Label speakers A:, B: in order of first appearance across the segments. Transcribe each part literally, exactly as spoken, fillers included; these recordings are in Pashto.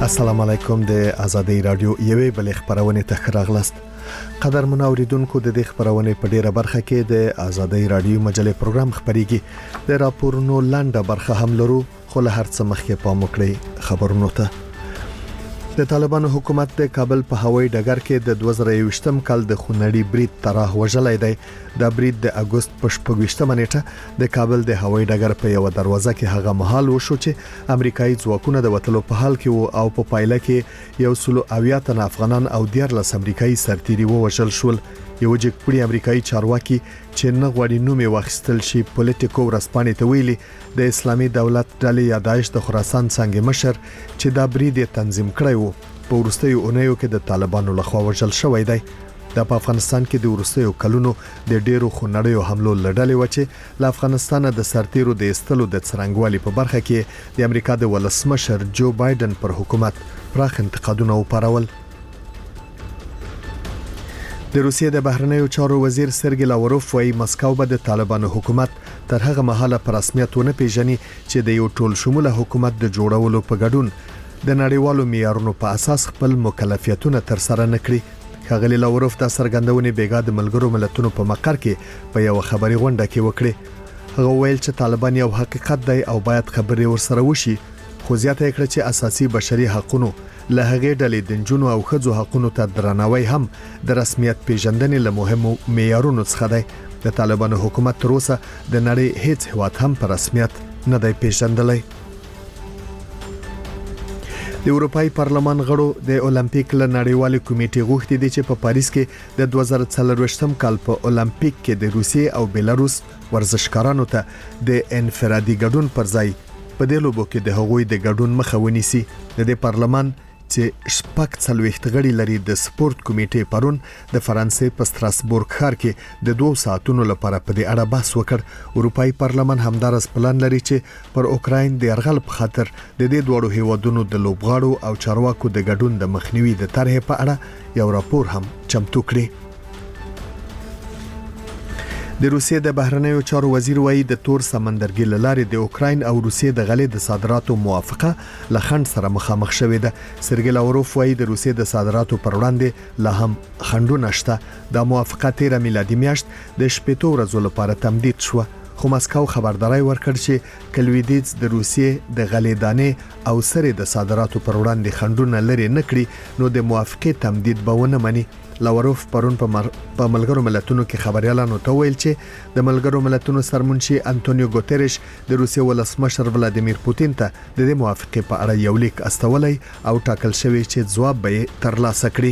A: السلام علیکم د آزادۍ رادیو یوې بل خبرونه ته راغلاست. قدر منوریدونکو د دې خبرونه په ډیره برخه کې د آزادۍ رادیو مجلې پروګرام خبريږي. د راپورونو لاندې برخه هم لرو، خو له هر څه مخکې پام وکړئ خبرونو ته. د طالبانو حکومت د کابل په هوایي ډګر کې د دوه زره یوویشتم کال د خونړي برید طرح وژلای دی. د برید د اگست په شپږویشتمه نیټه د کابل د هوایي ډګر په یو دروازه کې هغه مهال وشو چې امریکایي ځواکونه د وټلو په حال کې وو او په پایله کې یو سلو اویا تن افغانان او دیارلس امریکایي سرتیري ووژل شول. یو جګپړي امریکایي چارواکي چې نه غواړي نوم یې واخیستل شي پولیټیکو ورسپانې ته ویلي د اسلامي دولت ډلې یا داعش د خراسان څنګه مشر چې دا برید تنظیم کړی وو په ورستیو اونیو کې د طالبانو لخوا وژل شوی دی. د افغانستان کې د ورستیو کلونو د ډیرو خونړیو حملو لړلې و چې له افغانستان د سرتیرو د استلو د څرنګوالي په برخه کې د امریکا د ولسمشر جو بایدن پر حکومت پراخ انتقادونه وپارول. د روسیې د بهرنیو چارو وزیر سرګی لاوروف وايي مسکو به د طالبانو حکومت تر هغه مهاله په رسمیت ونه پیژني چې د یو ټول شموله حکومت د جوړولو په ګډون د نړیوالو معیارونو په اساس خپل مکلفیتونه تر سره نکړي. ښاغلی لاوروف د سرګندونې بیګا د ملګرو ملتونو په مقر کې په یو خبري غونډه کې وکړي. هغه ویل چې طالبان یو حقیقت دی او باید خبرې ورسره وشي، خو زیاته کړه چې اساسي بشري حقوقو له هغې ډلې د جنونو او خځو حقوقو ته درناوی هم د رسمیت پیژندنې له مهمو معیارونو څخه دی. د طالبانو حکومت تر اوسه د نړۍ هیڅ هیواد هم په رسمیت نه دی پیژندلی. د اروپای پارلمان غړو د اولمپیک له نړیوال کمیټې غوښتي دي چې په پاریس کې د دوه زره څلورویشتم کال په اولمپیک کې د روسیې او بیلاروس ورزشکارانو ته د انفرادي ګډون پر ځای په دې لوبو کې د هغوی د ګډون مخه ونیسي. د دې پارلمان چې شپږ څلوېښت غړي لري د سپورت کمیټې پرون د فرانسې په ستراسبورګ ښار کې د دوه ساعتونو لپاره په دې اړه بحث وکړ. اروپای پارلمان همدارس پلان لري چې پر اوکراین د یرغل په خاطر د دې دوړو هیوادونو د لوبغاړو او چارواکو د ګډون د مخنیوي د طرحې په اړه یو راپور هم چمتو کړي. د روسیې د بهرنیو چارو وزیر وايي د تور سمندرګي لارې د اوکراین او روسیې د غلې د صادراتو موافقه لخند سره مخامخ شوې ده. سرګی لاوروف وايي د روسیې د صادراتو پر وړاندې لا هم خنډونه شته. د موافقه تیره میلادي میاشت د شپږ ورځې لپاره تمدید شو، خو مسکو خبرداري ورکړ چې کلویدیز د روسیې د غلې دانې او سره د صادراتو پر وړاندې خنډونه لري نکړي نو د موافقه تمدید به ونه مني. لاوروف پرون په مر... ملګرو ملتونو کې خبريالانو ته ویل چې د ملګرو ملتونو سرمنشي انټونیو ګوتریش د روسیې ولسمشر ولادیمیر پوتین ته د دې موافقه په اړه یو لیک استولای او ټاکل شوی چې ځواب به ترلاسه کړي.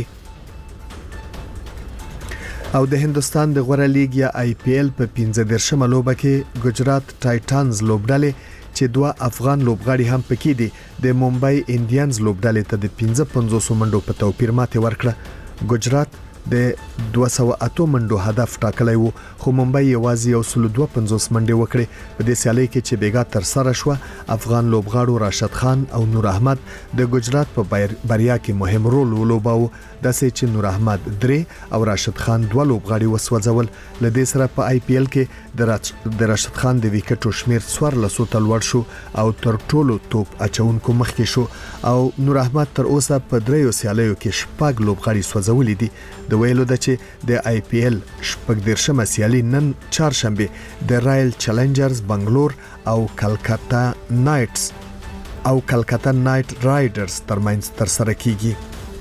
A: او د هندستان د غوړه لیګ یا آی پی ایل په پنځه دیرشمه لوبه کې ګجرات ټایټانز لوبډلې چې دوه افغان لوبغاړي هم پکې دي د ممبئی انډینز لوبډلې ته د پنځه پنځوس منډو په توپیر ماته ورکړه. ګجرات د دوه سوه اته منډو هدف ټاکلی وو، خو ممبئی یوازې یو سل دوه پنځوس منډې وکړې. په دې سیالۍ کې چې بیګا تر سره شو افغان لوبغاړو راشد خان او نور احمد د ګجرات په بریا کې مهم رول ولوباوه. داسې چې نور احمد درې او راشد خان دوه لوبغاړي وسوځول. له دې سره په آی پی ایل کې د راشد خان د وکټو شمیر څوارلسو ته لوړ شو او تر ټولو توپ اچونکو مخکې شو او نور احمد تر اوسه په دریو سیالیو کې شپږ لوبغاړي سوځولي دي. د ویلو ده چې د آی پی ایل شپږ دیرشمه سیالي نن چهارشنبه د رایل چیلنجرز بنگلور او کلکتا نایټس او کلکتا نایټ رایډرز ترمنځ تر سره کیږي.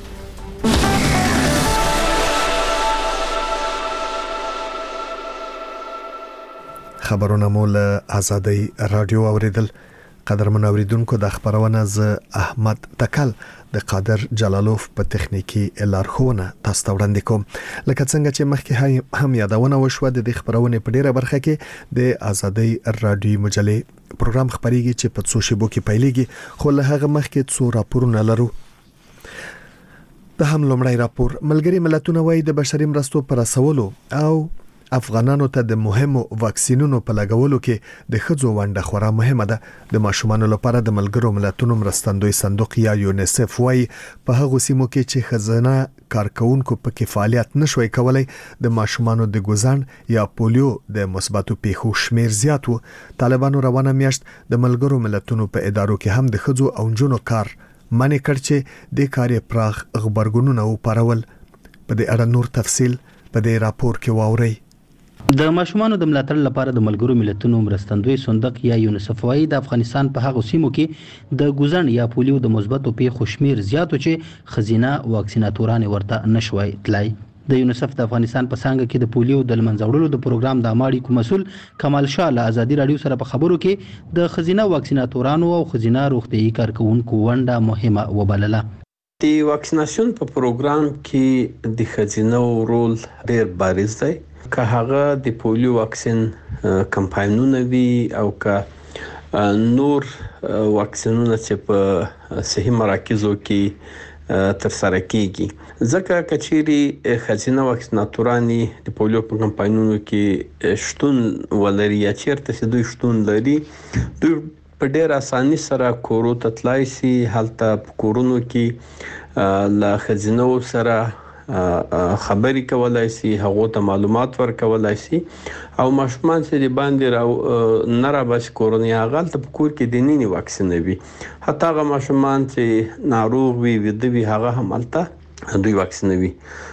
A: خبرونه مول آزادۍ رادیو اوریدل. قدرمن اوریدونکو د خبرونه ز احمد تکل د قادر جلالوف په تخنیکی لارښوونه تاسو ته وړاندې کوم. لکه څنګه چې مخکې هم یادونه وشوه د دې خبرونه په ډیره برخه کې د آزادۍ رادیو مجلې پروګرام خبريږي چې په څو شیبو کې پیلېږي، خو له هغه مخکې څو راپورونه لرو. د هم لومړی راپور ملګری ملتونه وايي د بشري مرستو پر رسولو او افغانانو ته د مهمو واکسینونو په لګولو کې د خځو ونډه خورا مهمه ده. د ماشومانو لپاره د ملګرو ملتونو مرستندوی صندوق یا یونیسف وايي په هغه سیمو کې چې خزانه کارکونکو په کې فعالیت نشوي کولای د ماشومانو د ګوزان یا پولیو د مثبتو پیښو شمیر زیات و. طالبانو روانه میاشت د ملګرو ملتونو په ادارو کې هم د خځو او جنونو کار معنی کړ چې د کار پراخ خبرګونونه او پرول په دې اړه نور تفصیل په دې راپور کې واوري.
B: د ماشومانو د ملاتړ لپاره د ملګرو ملتونو مرستندوی صندوق یا یونیسف وايي د افغانستان په هغو سیمو کې د ګوزن یا پولیو د مثبتو پیښو شمیر زیاتو چې خزینه واکسیناتوران ورته نشوي تلای. د یونیسف د افغانستان په څنګه کې د پولیو د لمنځوړلو د پروګرام د اماړي کوم مسول کمال شاه له ازادي رادیو سره په خبرو کې د خزینه واکسیناتورانو او خزینه روغتيایي کارکونکو ونډه مهمه وبلله.
C: د واکسیناسیون په پروګرام کې د خزینه رول ډېر بارز دی. که هغه د پولیو واکسین کمپاینونه وي او که نور واکسینونه چې په صحي مراکزو کې تر سره کیږي ځکه کچيري خزینه واکسیناتورانی د پولیو په کمپاینونو کې شتون ولري یا چیرته چې دوی شتون لري دوی په ډېر اساني سره کورو ته تلای شي هلته په کورونو کې لا خزینه سره خبري کولای شي هغه ته معلومات ورکولای شي او ماشومان چې د باندې راو نه را بس کورونی هغه ته په کور کې د نینی واکسینوي حتی هغه ماشومان چې ناروغ وي ودوی هغه هم الته دوی واکسینوي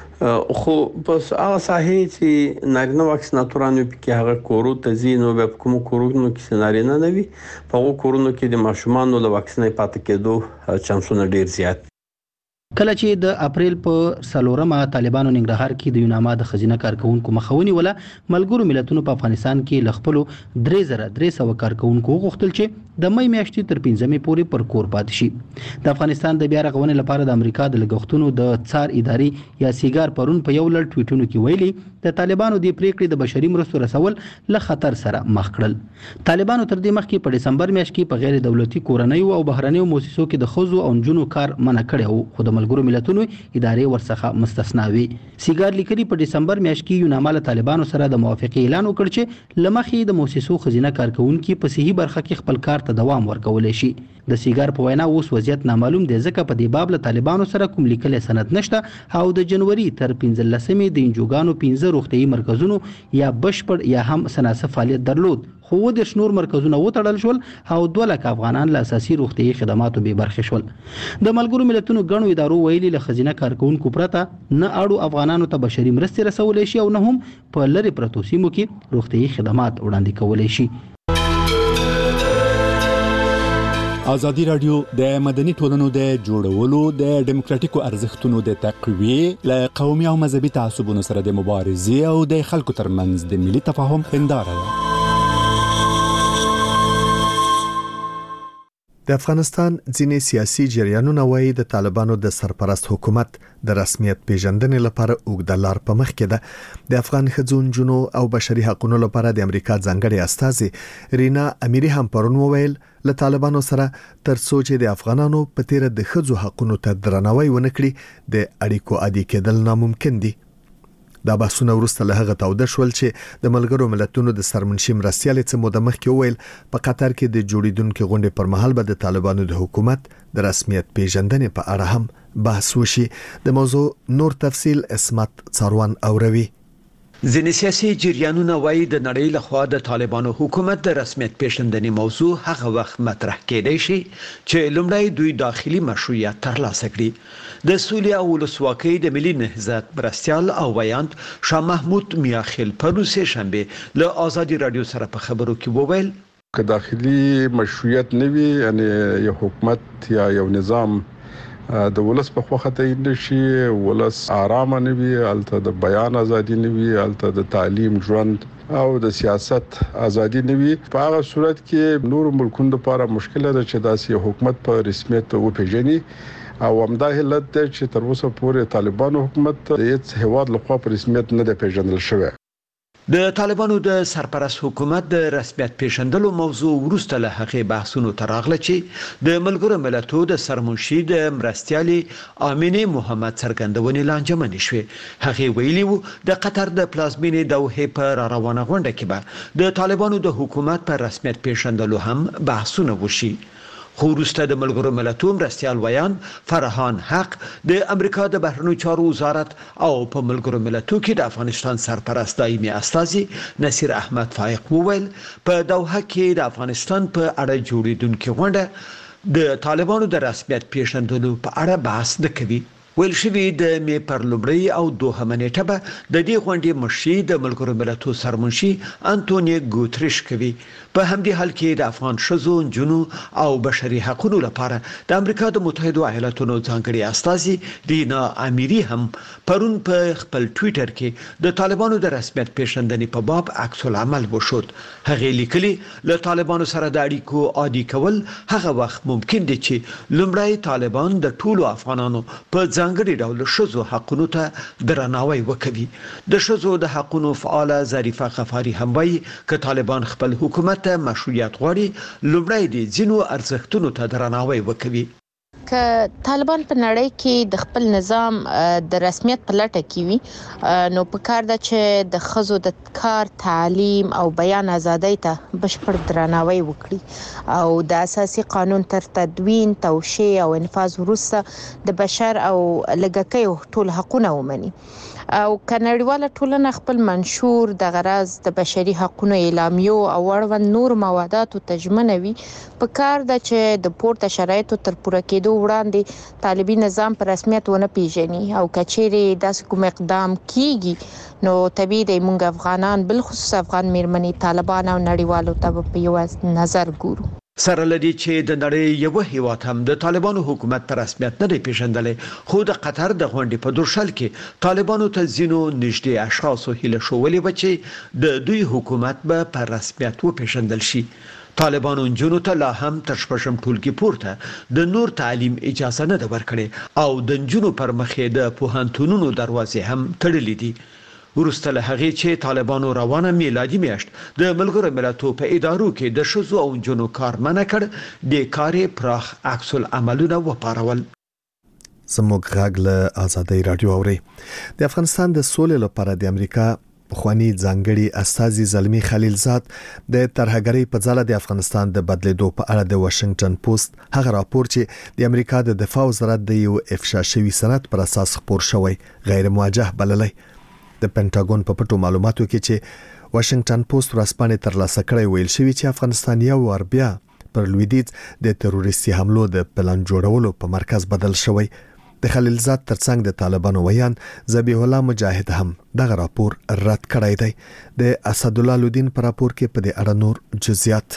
C: خو بس هغه صحیح چې نارینه واکسیناتورانو کې هغه کورو ته زینو به کوم کورونو کې نارینه نه وي په هغه کورونو کې د ماشومان له واکسینې پاتې کېدو چانسونه ډیر زیات.
B: کله چې د اپریل په سلورمه طالبانو ننګرهار کې د یوناما د خزینه کارکونکو مخاوني ولا ملګرو ملتونو په افغانستان کې لخپلو درې زره درې سوه کارکونکو غوښتل چې د مې میاشتې تر پنځمې پورې پر کور پاتې شي. د افغانستان د بیا رغونې لپاره د امریکا د لګښتونو د څار ادارې یا سیګار پرون په یو لړ ټویټونو کې ویلي د طالبانو د پریکړې د بشري مرستو رسول له خطر سره مخ کړل. طالبانو تر دې مخکې په دسمبر میاشت کې په غیر دولتي کورنیو او بهرنیو مؤسسو کې د خزو او نجونو کار منع کړی او خو د ملګرو ملتونو ادارې ورڅخه مستثنا وي. سیګار لیکلي په دسمبر میاشت کې یوناما له طالبانو سره د موافقې اعلان وکړ چې لمخې د مؤسسو خزینه کارکونکو په صحیح برخه کې خپل کار ته دوام ورکولای شي. د سیګار په وینا اوس وضعیت نامعلوم دی ځکه په دې باب له طالبانو سره کوم لیکل سند نشته او د جنوري تر پنځلسمې د انجوګانو پنځه روغتيایي مرکزونو یا بشپړ یا هم سناسب فعالیت درلود خو د شنور مرکزونه وټړل شول او دوه لک افغانان له اساسي روغتيایي خدماتو به برخه شول. د ملګرو ملتونو غنو ادارو ویلي له خزینه کارکونکو پرته نه اړو افغانانو ته بشري مرستې رسولای شي او نه هم په لری پرتو سیمو کې روغتيایي خدمات وړاندې کولای شي.
D: ازادي رادیو د مدني ټولنو د جوړولو د ډیموکراتیکو ارزښتونو د تقویې له قومي او مذهبي تعصبونو سره د مبارزې او د خلکو ترمنځ د ملي تفاهم هنداره ده.
A: د افغانستان ځینې سیاسي جریانونه وايي د طالبانو د سرپرست حکومت د رسمیت پیژندنې لپاره اوږده لار په مخ کې ده. د افغان ښځو جنو او بشري حقوقو لپاره د امریکا ځانګړي استازي رینا امیری هم پرون وویل له طالبانو سره تر څو چې د افغانانو په تیر د ښځو حقوقو ته درناوی ونکړي د اړیکو عادي کېدل ناممکن دي. دا بحثونه ورسته له هغه تاوده شول چې د ملګرو ملتونو د سرمنشي مرستیال څخه مو د مخ کې ویل په قطر کې د جوړیدونکو غونډې پر مهال به د طالبانو د حکومت د رسمیت پیژندنې په اړه هم بحث وشي. د موضوع نور تفصیل اسمت څاروان اوروي.
E: ځینې سیاسي جریانونه وایي د نړۍ لخوا د طالبانو حکومت د رسمیت پیژندنې موضوع هغه وخت مطرح کېدای شي چې لومړی دوی داخلي مشروعیت ترلاسه کړي. د سولې او ولسواکۍ د ملي نهضت مرستیال او ویاند شاه محمود میاخیل په سه شنبه له ازادي رادیو سره په خبرو کې وویل
F: که داخلي مشروعیت نوي یعنی یو حکومت یا یو نظام د ولس په خوخه ته نشي ولس آرام نه وي الته د بیان ازادي نه وي الته د تعلیم ژوند او د سیاست ازادي نه وي په هغه صورت کې نور ملکونو لپاره مشکل ده چې داسې حکومت په رسمیت وپیژني او همدا علت ده چې تر اوسه پورې طالبانو حکومت د هیڅ هیواد لخوا په رسمیت نه ده پیژندل شوی.
E: د طالبانو د سرپرست حکومت د رسمیت پیژندلو موضوع ورسته له هغه بحثونو تراغله چې د ملګرو ملتونو د سرمنشي د مرستیالي امینه محمد څرګندونې لانجمن شوه. هغه ویلي وو د قطر د پلازمینې دوحه پر روانه غونډه کې به د طالبانو د حکومت پر رسمیت پیژندلو هم بحثونه وشي. خو وروسته د ملګرو ملتونو مرستیال ویان فرحان حق د امریکا د بهرنیو چارو وزارت او په ملګرو ملتونو کې د افغانستان سرپرست دایمي استازي نصیر احمد فائق وویل په دوحه کې د افغانستان په اړه جوړیدونکو غونډه د طالبانو د رسمیت پیژندلو په اړه بحث نه کوي. ویل شوی د می پر لومړی او دوهمه نیټه به د دې غونډې مشري د ملګرو ملتونو سرمنشي انټونیو ګوتریش کوي. په همدې حال کې د افغان شذو جنو او بشري حقوقو لپاره د امریکا د متحده ایالاتونو ځانګړي استازي دینا امیری هم پرون په خپل ټوئیټر کې د طالبانو د رسمیت پیژندنې په باب عکس العمل وشود. هغه لیکلي له طالبانو سره د اړیکو عادي کول هغه وخت ممکن دي چې لومړی طالبان د ټولو افغانانو په ځانګړي ډول شذو حقوقو ته درناوی وکړي. د شذو د حقوقو فعاله ظریفه غفاری هم وایي ک طالبان خپل حکومت ته مشروعیت غواړي لومړی د ځینو ارزښتونو ته درناوی وکړي.
G: که طالبان په نړۍ کې د خپل نظام د رسمیت په لټه کې وي نو په کار ده چې د ښځو د کار، تعلیم او بیان ازادۍ ته بشپړ درناوی وکړي او د اساسي قانون تر تدوین، توشیح او انفاذ وروسته د بشر او لږکیو ټول حقوقونه ومني. او کنړیواله ټولنه خپل منشور د غرض د بشري حقوقو اعلامیو او اړوند نور موادات ته ژمنوي. په کار ده چې د پورته شرایطو تر پوره کېدو وړاندې طالبي نظام په رسمیت ونه پیژني او کچېرې داسې کوم اقدام کیږي نو طبیعي دی موږ افغانان بل خصوص افغان میرمنې طالبان او نړیوالو ته په یو نظر ګورو.
E: سره لدی چې د نړۍ یو هیواد هم د طالبانو حکومت په رسمیت نه دی پیژندلې، خو د قطر د غونډې په درشل کې طالبانو ته ځینو نږدې اشخاصو هیله شولې و چې د دوی حکومت به په رسمیت وپیژندل شي. طالبانو جنونو ته لا هم تر شپږم ټولګي پورته د نور تعلیم اجازه نه ده ورکړې او د جنونو پر مخې د پوهنتونونو دروازې هم تړلې دي. ورسته له هغې چې طالبانو روانه میلادي میاشت د ملګرو ملتونو په ادارو کې د ښځو او نجونو کار منع کړ، د کارې پراخ عکس العملونه وپارول.
A: زموږ غږ له آزادۍ رادیو اوري. د افغانستان د سولې لپاره د امریکا پخوانی ځانګړي استازي زلمی خلیلزاد د ترهګرۍ په ځاله د افغانستان د بدلیدو په اړه د واشنگټن پوسټ هغه راپور چې د امریکا د دفاع وزارت د یو افشا شوی سند پر اساس خپور شوی غیر موجه بللی. د پینټاګون په پټو معلوماتو کې چې واشنگټن پوسټ ورځپاڼې ترلاسه کړې ویل شوی چې افغانستان یو ور بیا پر لویدیځ د تروریستي حملو د پلان جوړولو په مرکز بدل شوی. د خلیلزاد ترڅنګ د طالبانو ویان ذبیح الله مجاهد هم دغه راپور رد کړی دی. د اسد الله لودین پر راپور کې په دې اړه نور جزئیات.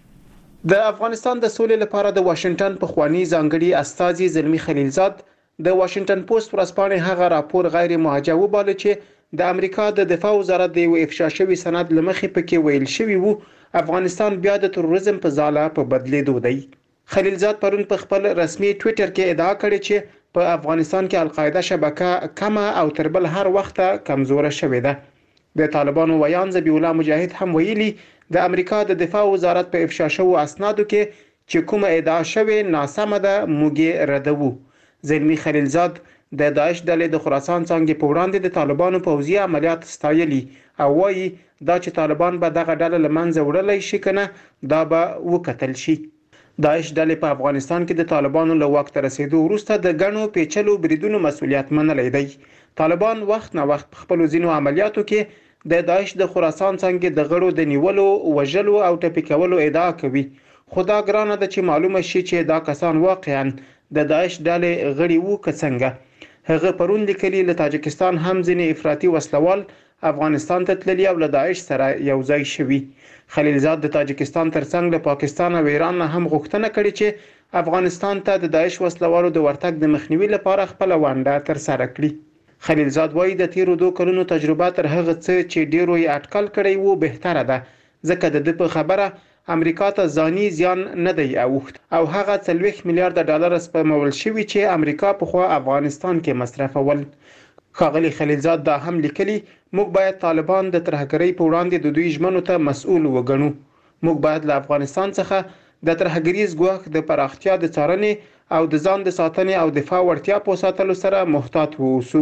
H: د افغانستان د سولې لپاره د واشنگټن پخوانی ځانګړي استازي زلمی خلیلزاد د واشنگټن پوسټ ورځپاڼې هغه راپور غیر موجه وباله چې د امریکا د دفاع وزارت د یو افشا شوی سند لمخې پکې ویل شوی وو افغانستان بیا د تروریزم په ځاله په بدلیدو دی. خلیلزاد پرون په خپل رسمي ټوئیټر کې ادعا کړې چې په افغانستان کې القاعده شبکه کمه او تر بل هر وخت کمزوره شوې ده. د طالبانو ویان ذبیح الله مجاهد هم ویلي د امریکا د دفاع وزارت په افشا شوو اسنادو کې چې کومه ادعا شوې ناسمه ده موږ ردوو. زلمی خلیلزاد د داعش ډلې د خراسان څنګه په وړاندې د طالبانو پوځي عملیات ستایلي او وایي دا چې طالبان به دغه ډله لمنځه وړلای شي کنه دا به وکتل شي. داعش ډلې په افغانستان کې د طالبانو له واک ته رسیدو وروسته د ګڼو پیچلو بریدونو مسؤلیت منلی دی. طالبان وخت نه وخت په خپل ځینو عملیاتو کې د داعش د خراسان څنګه د غړو د نیولو، وژلو او ټپي کولو ادعا کوي. خدا ګرانه ده چې معلومه شي چې دا کسان واقعا د داعش ډلې غړي وو که څنګه. هغه پرون لیکلي له تاجکستان هم ځینې افراطي وسلوال افغانستان ته تللي او له داعش سره یو ځای شوي. خلیلزاد د تاجکستان ترڅنګ له پاکستان او ایران نه هم غوښتنه کړې چې افغانستان ته د داعش وسلوالو د ورتګ د مخنیوي لپاره خپل ونډه ترسره کړي. خلیلزاد وایي د تیرو دوه کلونو تجربه تر هغه څه چې ډیرو یې اټکل کړی وو بهتره ده، ځکه د دې په خبره امریکا ته ځاني زیان نه دی اوښت او هغه څلوېښت میلیارډ ډالر سپمول شوي چې امریکا په خوا افغانستان کې مصرفول. ښاغلي خلیلزاد دا هم لیکلي موږ باید طالبان د ترهګرۍ په وړاندې د دوی ژمنو ته مسؤل وګڼو. موږ باید له افغانستان څخه د ترهګریز ګواښ د پراختیا د څارنې او د ځان د ساتنې او دفاع وړتیا په ساتلو سره محتاط ووسو.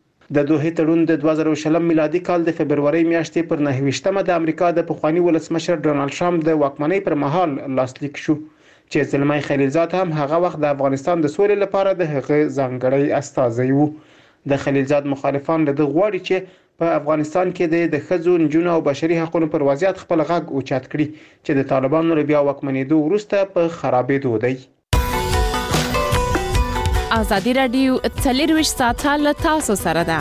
H: د دوه تړون د دوه زره شلم میلادي کال د فبرवरी میاشتې پر نهه ویشتمه د امریکا د پخوانی ولسمشر ډونالد ټرمپ د واکمنۍ پر مهال لاسلیک شو چې زلمی خلیلزاد هم هغه وخت د افغانستان د سولې لپاره د هغه ځانګړی استازی وو. د خلیلزاد مخالفان له دغه غواړي چې په افغانستان کې د ښځو، نجونو او بشري حقوقو پر وضعیت خپل غږ اوچت کړي چې د طالبانو له بیا واکمنېدو وروسته په خرابېدو دی.
I: ازادي رادیو څلرویشت ساعته له تاسو سره ده.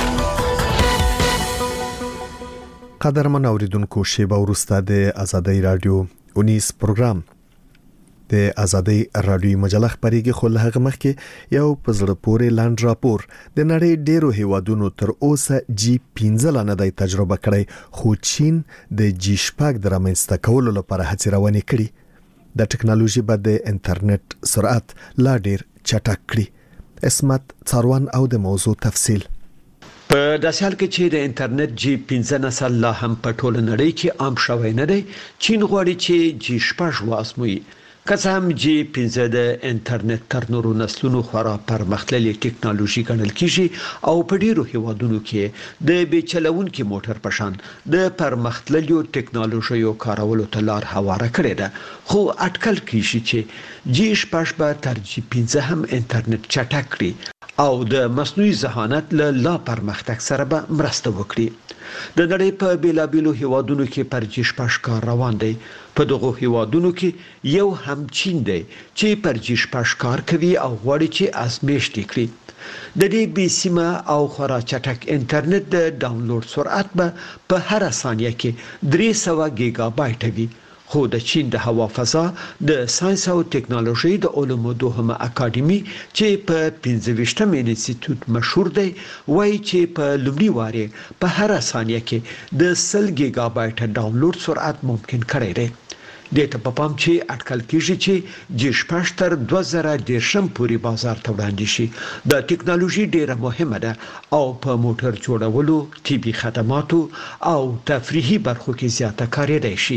A: قدرمن اوریدونکو شیبه ورسته د ازادي رادیو اونیس پروګرام د ازادي رادیو مجله خبريږي خو له هغه مخکې یو پزړه پورې لاند راپور د نړۍ ډیرو هیوادونو تر اوسه جی پنځه لنه د تجربه کړي خو چین د جی شپږ درمنځته کولو لپاره هڅې روانې کړي. د ټکنالوژي په د انټرنیټ سرعت لا ډیر چټک کړي. اسمت څاروان او د موضوع تفصیل.
E: په داسې حال کې چې د انټرنیټ جی پنځه نسل لا هم په ټوله نړۍ کې عام شوی نه دی، چین غواړي چې جی شپږ واسموي. که څه هم جی پنځه د انټرنیټ تر نورو نسلونو خورا پرمختللې ټکنالوژي ګڼل کیږي او په ډیرو هیوادونو کې د بیچلونکو موټر په شان د پرمختللو ټکنالوژیو کارولو ته لار هواره کړې ده، خو اټکل کیږي چې جی شپږ به تر جی پنځه هم انټرنیټ چټک کړي او د مصنوعي ذهانت له لا پرمختګ سره به مرسته وکړي. د نړۍ په بیلابیلو هیوادونو کې پر جی شپږ کار روان دی. په دغه هیوادونو کې یو هم چین دی چې پر جی شپږ کار کوي او غواړي چې آزمایښت وکړي. د دې بي سیمه او خورا چټک انټرنیټ د ډاونلوډ سرعت به په هر ثانیه کې درې سوه گیگا بایټ وي. خو د چین د هوا فضا د ساينس او ټکنالوژي د علومو دوهمه اکاډمي چې په پنځه ویشتم انسټیټیوټ مشهور دی وایي چې په لومړي واره په هر ثانیه کې د سل گیگا بایټ ډاونلوډ سرعت ممکن کړی دی. د ته په پام چې اټکل کیږي چې جی شپږ تر دوه زره دیرشم پورې بازار ته وړاندې شي. د ټکنالوژي ډیره مهمه ده او په موټر جوړولو، طبي خدماتو او تفریحي برخو کې زیاته کارېدای شي.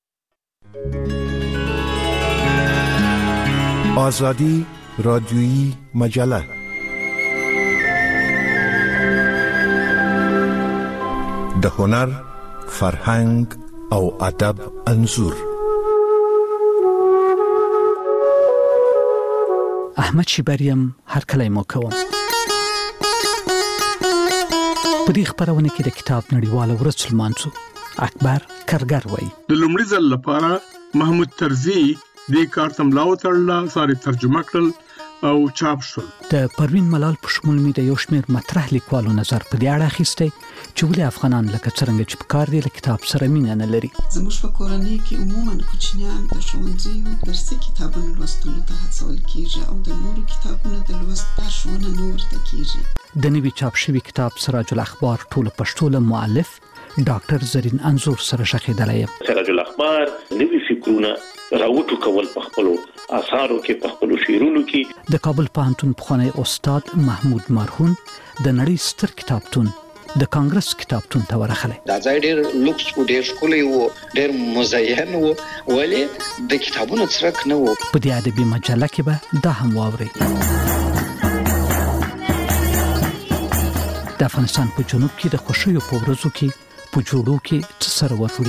J: آزادی رادیویی مجله د هنر، فرهنګ او ادب انځور.
K: احمد شیبریم هر کله مو کوم. په دې خبرونه کې د کتاب نړیواله ورځ لمانځو. اکبر کرګر وای
L: د لومړي ځل لپاره محمود طرزي د کارتم لاو تړلا ساري ترجمه کړل او چاپ شول.
K: د پروین ملال په شمول می د یو شمېر مطرح لیکوالو نظر په دې اړه اخیسته چې ولې افغانان لکه څنګه چې په کار دي له کتاب سره مینه نه لري.
M: زموږ په کورنۍ کې عموما کوچنیان د ښوونځیو درسي کتابونو لوستلو ته هڅول کیږي او د نورو کتابونو د لوست پښونه نه ورته کیږي.
K: د نوي چاپ شوی کتاب سراج الاخبار ټول پښتو له مؤلف ډاکټر زرین انزور سره شخیدلای.
N: سراج الاخبار نوی فکرونه راوټو کول په خپل آثارو کې په خپل شعرونو کې.
K: د کابل پوهنتون پخوانی استاد محمود مرهون د نړۍ ستر کتابتون د کانګرس کتابتون ته ورغلی.
O: دا ځای ډېر لوکس او ډېر ښکلی و، ډېر مزین و، ولې د کتابونو څرک نه و.
K: په دې ادبي مجله کې به دا هم واورئ. د افغانستان په جنوب کې د خوشیو په ورځو کې په جوړو کې څه سره وروړي.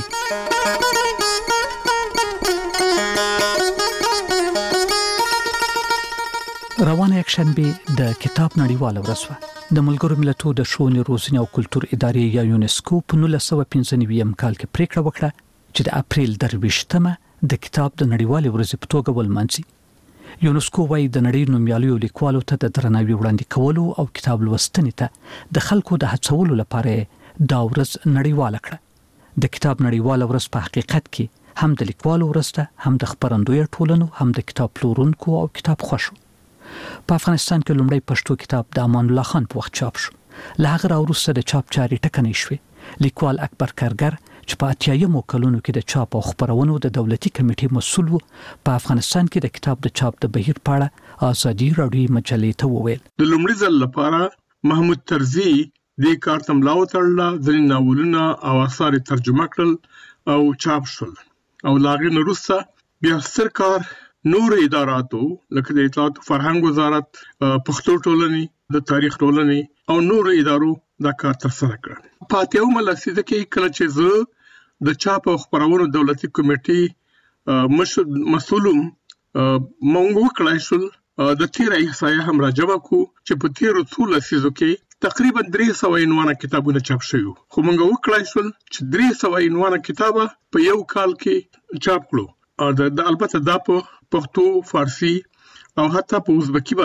K: روانه یکشنبه د کتاب نړیواله ورځ وه. د ملګرو ملتونو د ښوونې، روزنې او کلتور ادارې یا یونسکو په نولس سوه پنځه نوي کال کې پریکړه وکړه چې د اپریل درویشتمه د کتاب د نړیوالې ورځې په توګه ولمانځي. یونسکو وايي د نړۍ نومیالیو لیکوالو ته د درناوي وړاندې کولو او کتاب لوستنې ته د خلکو د هڅولو لپاره دا ورځ نړیواله کړه. د کتاب نړیواله ورځ په حقیقت کې هم د لیکوالو ورځ ده، هم د خبرندوی ټولنو، هم د کتاب پلورونکو او کتاب خوښو. په افغانستان کې لومړی پښتو کتاب د امان الله خان په وخت چاپ شو. له هغه راوروسته د چاپ چارې ټکنۍ شوې. لیکوال اکبر کرګر چې په اتیایمو کلونو کې د چاپ او خبرونو د دولتي کمیټې مسؤل و، په افغانستان کې د کتاب د چاپ د بهیر په اړه ازادي رادیو مجلې ته وویل.
L: د لومړي ځل لپاره محمود طرزي د کارتم لاو تړلا ځینې ناولونه او اثار ترجمه کړل او چاپ شول او لاغې وروسته بیا ستر کار نور اداراتو لکه د اطلاعات فرهنګ وزارت، پښتو ټولنې، د تاریخ ټولنې او نور ادارو دا کار تر سره کړ. په اتیاومه لسیزه کې کله چې زه د چاپ او خبرونو دولتي کمیټې مسؤلم مونږ وکړای شول د تیر احصایه هم راجمع کو چې په تیر څو لسیزو کې تقریبا درې سوه عنوانه کتابونه چاپ شوي، خو مونږ وکړای شول چې درې سوه عنوانه کتابه په یو کال کې چاپ کړو. د البته دا په پښتو، فارسی او حتی په ازبکی باندې.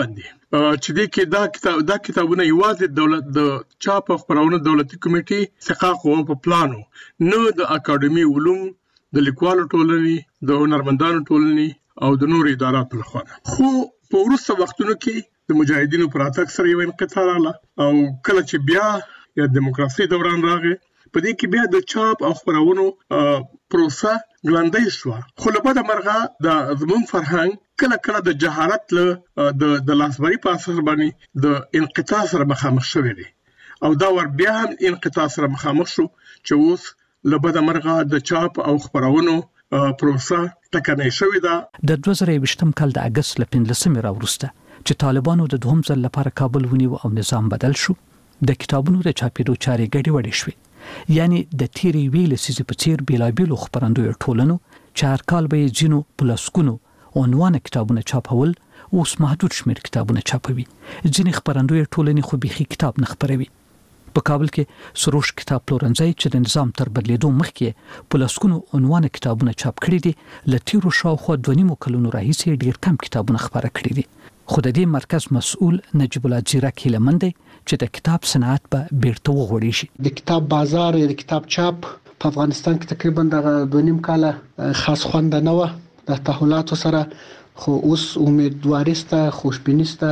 L: چې د کې دا کتاب دا کتابونه یوازې دولت د چاپ او خپرونه دولتي کمیټې څخه خو په پلانو نو د اکاډمي علوم د لیکوالو ټولنې د هنرمندانو ټولنې او د نورو اداراتو لخوا خو په وروسته وختونو کې د مجاهدینو پر اتاک سره یو انقطاع راغله او کله چې بیا یا دیموکراسي دوران راغی په دې کې بیا د چاپ او خپرونو پروسه ګړندۍ شو خو له بده مرغه د زمون فرهنګ کله کله د جهالت له د د لاسبري په اثر باندې د انقطاع سره مخامخ شوی دی او دا ور بیا هم انقطاع سره مخامخ شو چې اوس له بده مرغه د چاپ او خپرونو پروسه ټکنۍ شوې ده
K: د دوه زره یوویشتم کال د اگست ل پنځلسمې راوروسته چې طالبانو د دوهم ځل لپاره کابل ونیو او نظام بدل شو د کتابونو د چاپېدو چارې ګډې وډې شوې یعنی د تیرې ویل سیزې په څیر بیلابیلو خپرندوی ټولنو چې هر کال به جنو پلسکونو عنوان کتابونه چاپول اوس محدود شمیر کتابونه چاپوي ځینې خپرندوی ټولنې خو بيخي کتاب نه خپروي په کابل کې سروش کتاب پلورنځي چې د نظام تر بدلیدو مخکې پلسکونو عنوان کتابونه چاپ کړي دي لتیرو شاوخوا دوه نیمو کلونو راهیسې ډیر کم کتابونه خپاره کړي دي خو د دې مرکز مسؤل نجیب الله زیرک هیلمند چې د کتاب صنعت په بیرته وغوړي شي
P: د کتاب بازار یا د کتاب چاپ په افغانستان کې تقریبا د دوه نیم کاله خاص خوند نه و د تحولاتو سره خو اوس امیدواریسته خوشبینیسته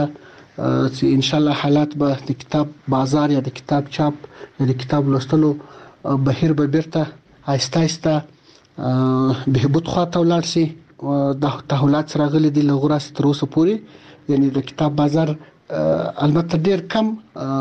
P: چې ان شاء الله حالات به د کتاب بازار یا د کتاب چاپ یا د کتاب لوستلو بهیر به بیرته آهسته آهسته بهبود خواته ولاړ شي د تحولات سره غلي دي لغوره تر اوسه پورې یعنی د کتاب بازار البته ډیر کم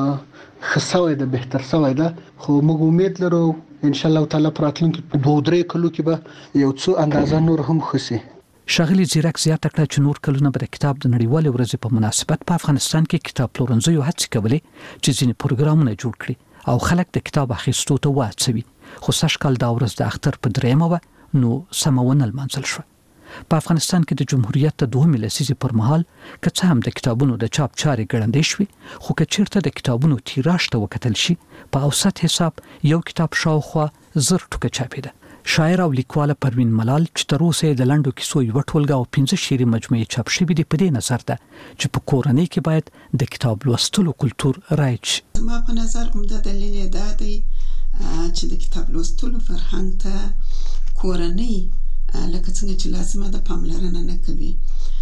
P: خصوصي ده بهتر شوی ده خو موږ امید لرو ان شاء الله تعالی پر راتلونکي دوه درې کلو کې به یو څو اندازه نور هم خسي
K: شاغلی زیرک زیاته کړه چې نور کلونه به د کتاب د نړیوال ورځې په مناسبت په افغانستان کې کتاب پلورنځي هڅې کولې چې ځینې پروګرامونه جوړ کړي او خلک د کتاب اخیستو ته وهڅوي خو سږ کال دا ورځ د اختر په دریمه و نو سمونه لمانځل شو په افغانستان کې د جمهوریت د دوه لسیزې پر مهال که څه هم د کتابونو د چاپ چارې ګړندې شوې خو که چیرته د کتابونو تیراژ ته وکتل شي په اوسط حساب یو کتاب شاوخوا زر ټوکه چاپېده شاعر او لیکوال پروین ملال چې تر اوسه د لنډو کیسو یو ټولګه او پنځه شعري مجموعې چاپ شوې دي په دې نظر ده چې په کورنۍ کې باید د کتاب لوستلو کلتور رایج شي
M: ما په نظر عمده دلیل دا دی چې د کتاب لوستلو فرهنګ ته کورنۍ لکه څنګه چې لازمه ده پاملرنه نه کوي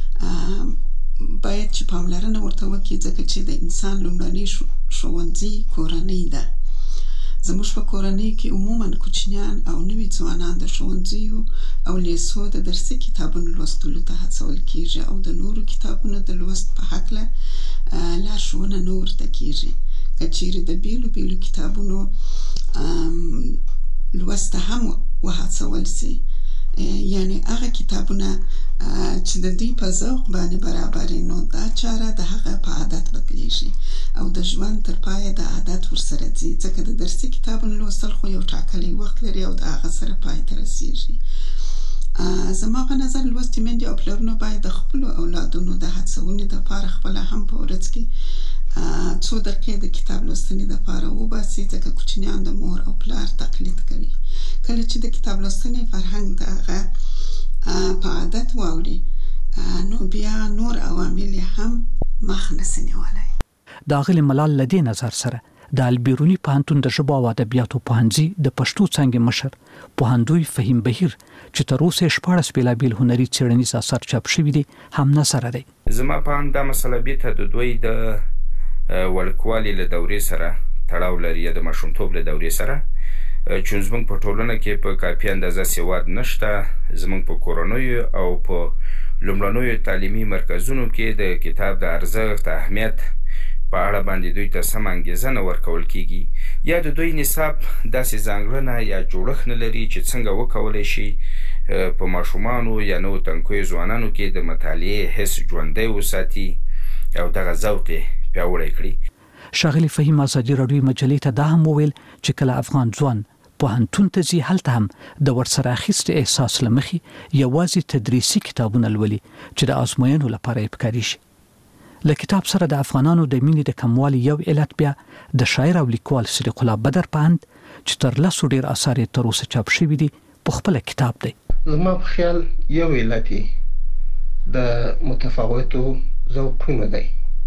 M: باید چې پاملرنه ورته وکړي ځکه چې د انسان لومړنی ښوونځی کورنۍ ده زموږ په کورنۍ کې عموما کوچنیان او نوي ځوانان د ښوونځیو او لیسو د درسي کتابونو لوستلو ته هڅول کیږي او د نورو کتابونو د لوست په هکله لارښوونه نه ورته کیږي که چیرې د بیلو بیلو کتابونو لوست هم وهڅول سي یعنی هغه کتابونه چې د دې په ذوق باندې برابرې نو دا چاره د هغه په عادت بدلیږي او د ژوند تر پایه د عادت ورسره ځي ځکه د درسي کتابونو لوستل خو یو ټاکلی وخت لري او د هغه سره پای ته رسیږي زما په نظر لوستې میندې او پلرونه باید د خپلو اولادونو د هڅونې دپاره خپله هم په ورځ کې څو دقیقې د کتاب لوستنې دپاره وباسي ځکه کوچنیان د مور او پلار تقلید کوي کله چې د کتاب لوستنې فرهنګ د هغه په عادت واوړي نو بیا نور عوامل هم مخ نسي نیولی
K: د اغلی ملال لدی نظر سره د البیرونی پوهنتون د ژبو او ادبیاتو پوهنځي د پښتو څانګې مشر پوهندوی فهیم بهیر چې تر اوسه شپږ بیلابیل هنري څېړنیز اثار چاپ شوي دي هم نظر دی
Q: زما په اند د مسله بیت د دوی د ولکوالي له دورې سره تړاو لري د ماشومتوب له دورې سره چې زموږ په ټولنه کې په کافي اندازه سواد نشته زموږ په کورنیو او په لومړنیو تعلیمي مرکزونو کې د کتاب د ارزښت اهمیت په اړه باندې دوی ته سم انګیزه نه ورکول کیږي یا د دوی نصاب داسې ځانګړنه یا جوړښت نه لري چې څنګه وکولی شي په ماشومانو یا نوو تنکیو ځوانانو کې د مطالعې حس ژوندی وساتي او دغه ذوق یې پیاوړی کړي
K: ښاغلي فهیم ازادي راډیو مجلې ته دا هم وویل چې کله افغان ځوان پوهنتون ته ځي هلته هم د ورسره اخیستې احساس له مخې یوازې تدریسي کتابونه لولي چې د ازموینو لپاره یې پکاریږي له کتاب سره د افغانانو د مینې د کموالي یو علت بیا د شاعر او لیکوال صدیق الله بدر په اند چې تر لسو ډیر اثار یې تر اوسه چاپ شوي دي په خپله کتاب دی
P: زما په خیال یو علت د متفاوتو ذوقونو دی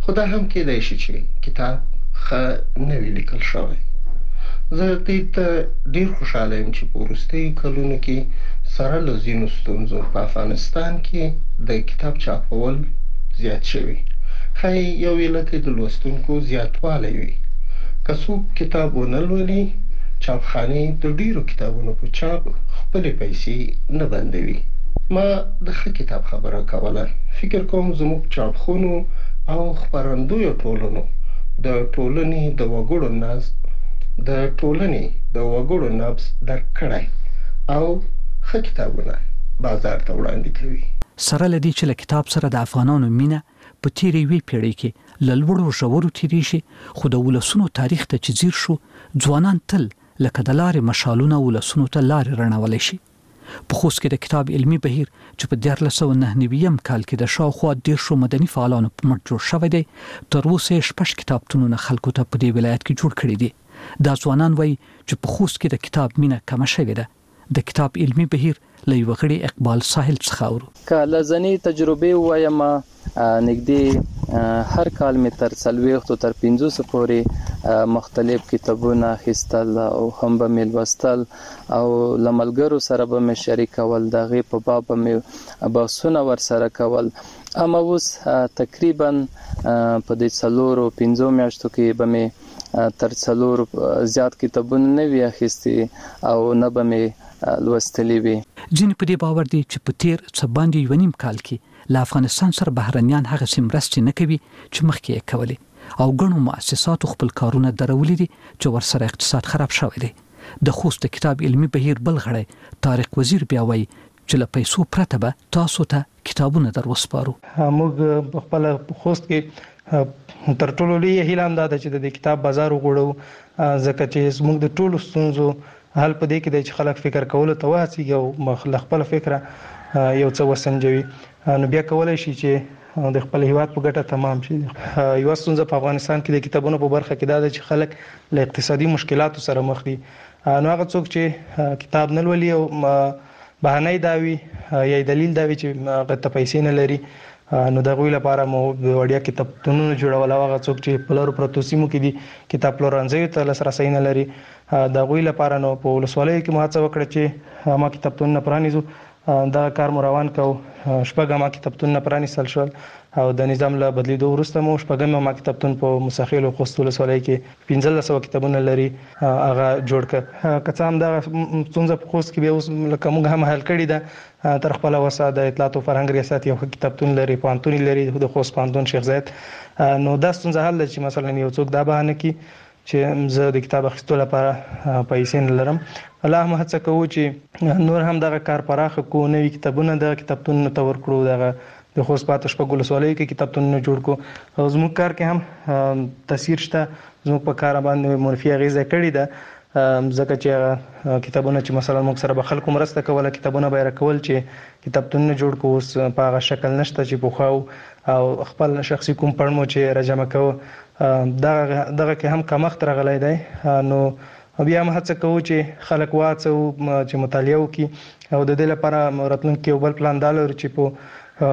P: خو دا هم کېدای شي چې کتاب ښه نه وي لیکل شوی. زه دې ته ډېر خوشحاله یم چې په وروستیو کلونو کې سره له ځینو ستونزو په افغانستان کې د کتاب چاپول زیات شوي. ښایي یو علت یې د لوستونکو زیاتوالی وي. که څوک کتاب ونه لولي، چاپخانې د ډېرو کتابونو په چاپ خپلې پیسې نه بندوي. ما د ښه کتاب خبره کوله. فکر کوم زموږ چاپخونو او خپرندویو ټولنو د ټولنې د وګړو ناز د ټولنې د وګړو نبض درک کړی او ښه کتابونه بازار ته وړاندې کوي.
K: سره لدی چې له کتاب سره د افغانانو مینه په تیرې وی پیړۍ کې لړوړو ژورو تیری شي، خو د ولسونو تاریخ ته چې ځیر شو، ځوانان تل لکه د لارې مشالونه ولسونو ته لارې رڼولای شي. په خوست کې د کتاب علمي بهیر چې په دیارلس سوه نهه نوي کال کې د شاوخوا دیرشو مدني فعالانو په مټ جوړ شوی دی، تر اوسه شپږ کتابتونونه خلکو ته په دې ولایت کې جوړ کړي دي. دا ځوانان وایي چې په خوست کې د کتاب مینه کمه شوې ده. د کتاب علمي بهیر له یو غړي اقبال ساحل څخه اورو.
R: کله ځنی تجربه وایم نږدې هر کال می تر څلويخت تر پنځوس پورې مختلف کتابونه خستل او هم به مل وستل او لملګرو سره به می شریکول، دغه په باب می بحثونه ور سره کول. اما اوس تقریبا په دې څلورو پنځو میاشتو کې به می تر څلور زیات کتابونه نه وی اخیستي او نه به می لوستلې وي.
K: ځینې په دې باور دي چې په تیر څه باندې یو نیم کال کې له افغانستان سره بهرنیان هغه سمرستې نه کوي چې مخکې یې کولې، او ګڼو مؤسساتو خپل کارونه درولې دي چې ورسره اقتصاد خراب شوی دی. د خوست د کتاب علمي بهیر بل غړی طارق وزیر بیا وایي چې له پیسو پرته به تاسو ته کتابونه در وسپارو.
S: موږ په خپل خوست کې تر ټولو لوی هیله هم دا ده چې د کتاب بازار وګړو، ځکه چې موږ د ټولو ستونزو حل په دې کې دی چې خلک فکر کولو ته وهڅېږي او خپل فکر یو څه وسنجوي، نو بیا کولای شي چې د خپل هیواد په ګټه تمام شي. یو ستونزه په افغانستان کې د کتابونو په برخه کې دا ده چې خلک له اقتصادي مشکلاتو سره مخ دي. نو هغه څوک چې کتاب نه لولي او بهانه دا وي یا دلیل دا وي چې هغه ته پیسې نه لري، نو د غوی لپاره مو وړیا کتابتونونه جوړول. هغه څوک چې په لارو پروتو سیمو کې دي کتاب پلورنځیو ته لاسرسی نه لري، د غوی لپاره نو په ولسوالیو کې مو هڅه وکړه چې ما کتابتونونه پرانیزو. دا کار مو روان کو. شپږم ما کتابتونونه پرانیستل شول او د نظام له بدلیدو وروسته مو شپږم ما کتابتون په مساخیل او خوست ولسوالۍ کې پنځه سوه کتابونه لري، هغه جوړ کړ. که څه هم دا ستونزه په خوست کې به اوس لکه موږ هم حل کړې ده. تر خپل وسه د اطلاعات او فرهنګ ریاست یو کتابتون لري، پوهنتون لري، د خوست پوهنتون شیخ زاید. نو دا ستونزه حل ده چې مثلا یو څوک دا بهانه کوي چې زه د کتاب اخیستلو لپاره پیسې نه لرم. الله هم هڅه کوو چې نور هم دغه کار پراخه کو، نوي کتابونه د کتابتونونو ته ورکړو. دغه د خوست پاتې شپږ ولسوالیو کې کتابتونونه جوړ کړو. او زموږ کار کې هم تاثیر شته، زموږ په کار باندې منفي اغیزه کړې ده، ځکه چې کتابونه چې مثلا موږ سره به خلکو مرسته کوله، کتابونه به راکول چې کتابتونونه جوړ کړو. اوس په هغه شکل نشته چې پخوا او خپل شخصي کوم پړمو چې راجمع کوو دغه دغه کې هم کمښت راغلی دی. نو بیا هم هڅه کوو چې خلک واڅو چې مطالعه وکړي، او د دې لپاره راتلونکي یو بل پلان دا لرو چې په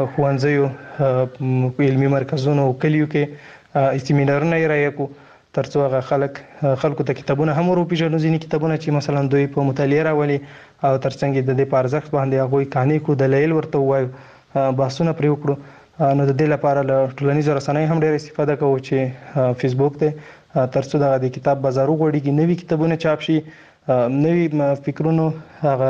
S: ښوونځیو، علمي مرکزونو او کلیو کې سیمینارونه یې رایه کړو، ترڅو هغه خلک خلکو ته کتابونه هم وروپېژنو. ځینې کتابونه چې مثلا دوی په مطالعه راولي او ترڅنګ د دې په ارزښت باندې هغوی قانع کړو، دلایل ورته ووایو، بحثونه پرې وکړو. نو د دې لپاره له ټولنیزو رسنیو هم ډېر استفاده کوو چې فیسبوک دی، ترڅو دغه د کتاب بازار وغوړېږي، نوي کتابونه چاپ شي، نوي فکرونو هغه